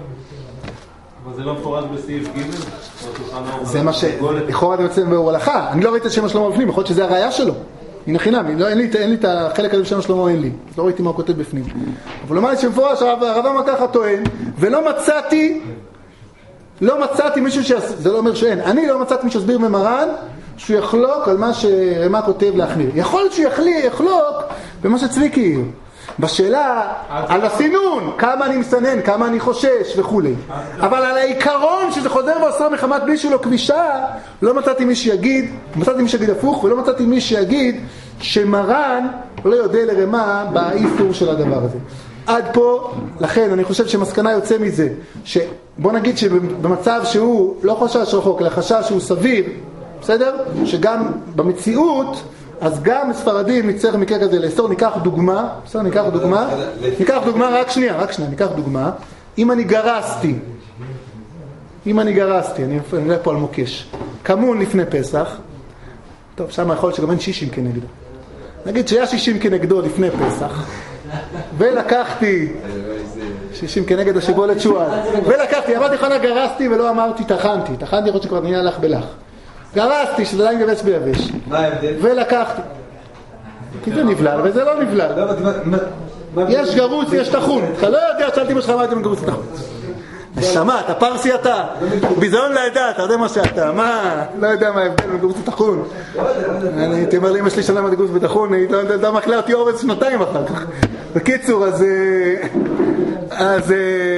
אבל זה לא מפורש בסעיף ג'? זה מה ש... לכאורה זה יוצא בבירור הלכה. אני לא ראיתי את שם השלמה בפנים, יכול להיות שזה הראייה שלו. הנה חינם, לא, אין, לי, אין לי את החלק הזה בשם השלמה, אין לי. לא ראיתי מה הוא כותב בפנים. אבל הוא אמר לי שמפורש, הרב אמר ככה טוען, ולא מצאתי, לא מצאתי מישהו שיס... זה לא אומר שאין. אני לא מצאתי מישהו שסביר ממרן, שהוא יחלוק על מה שרמ"א כותב להחמיר. יכול להיות שהוא יחלי, יחלוק במה שצביקי העיר. בשאלה על הסינון, כמה אני מסנן, כמה אני חושש וכו'. אבל על העיקרון שזה חוזר ועושה מחמת בלי שהוא לא כבישה, לא מצאתי מי שיגיד, מצאתי מי שיגיד הפוך, ולא מצאתי מי שיגיד שמרן לא יודע לרמ"א באיסור של הדבר הזה. עד פה, לכן אני חושב שמסקנה יוצא מזה, שבוא נגיד שבמצב שהוא לא חשש רחוק, אלא חשש שהוא סביר, בסדר? שגם במציאות, אז גם ספרדים נצטרך מקרה כזה לאסור. ניקח דוגמה, בסדר, ניקח דוגמה, ניקח דוגמה, רק שנייה, רק שנייה, ניקח דוגמה. אם אני גרסתי, אם אני גרסתי, אני נראה פה על מוקש, כמון לפני פסח, טוב, שם יכול להיות שגם אין שישים כנגדו. נגיד שהיה שישים כנגדו לפני פסח, ולקחתי, שישים כנגד השבולת שועל, ולקחתי, אמרתי חנה גרסתי ולא אמרתי תחנתי, תחנתי יכול שכבר נהיה לך בלך. גרסתי שזה עדיין גבש ביבש. מה ההבדל? ולקחתי. כי זה נבלל, וזה לא נבלל. יש גרוץ, יש תחון. אתה לא יודע, שאלתי מה שלך אמרתי עם גרוץ תחון. נשמה, אתה פרסי אתה. ביזיון לעדה, אתה יודע מה שאתה. מה? לא יודע מה ההבדל בגרוץ ותחון. אני הייתי אומר לי, אמא שלי שנה מגרוץ ותחון, היא לא יודע מה כלה אותי אורץ שנתיים אחר כך. בקיצור, אז... אז...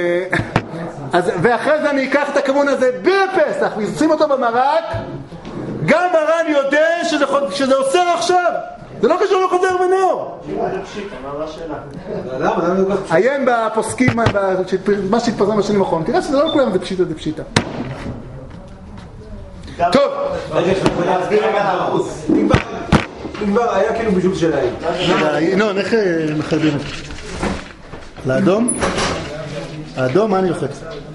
אז, ואחרי זה אני אקח את הכמון הזה בפסח וישים אותו במרק. גם מרן יודע שזה, שזה עושה עכשיו. זה לא קשור לחוזר ונאור. עיין בפוסקים מה שהתפרסם בשנים האחרונות, תראה שזה לא לכולם זה פשיטה, זה פשיטה. טוב, אם כבר היה כאילו בשוק שלהם. ינון, איך מחרבים את זה? לאדום? האדום, מה אני לוחץ?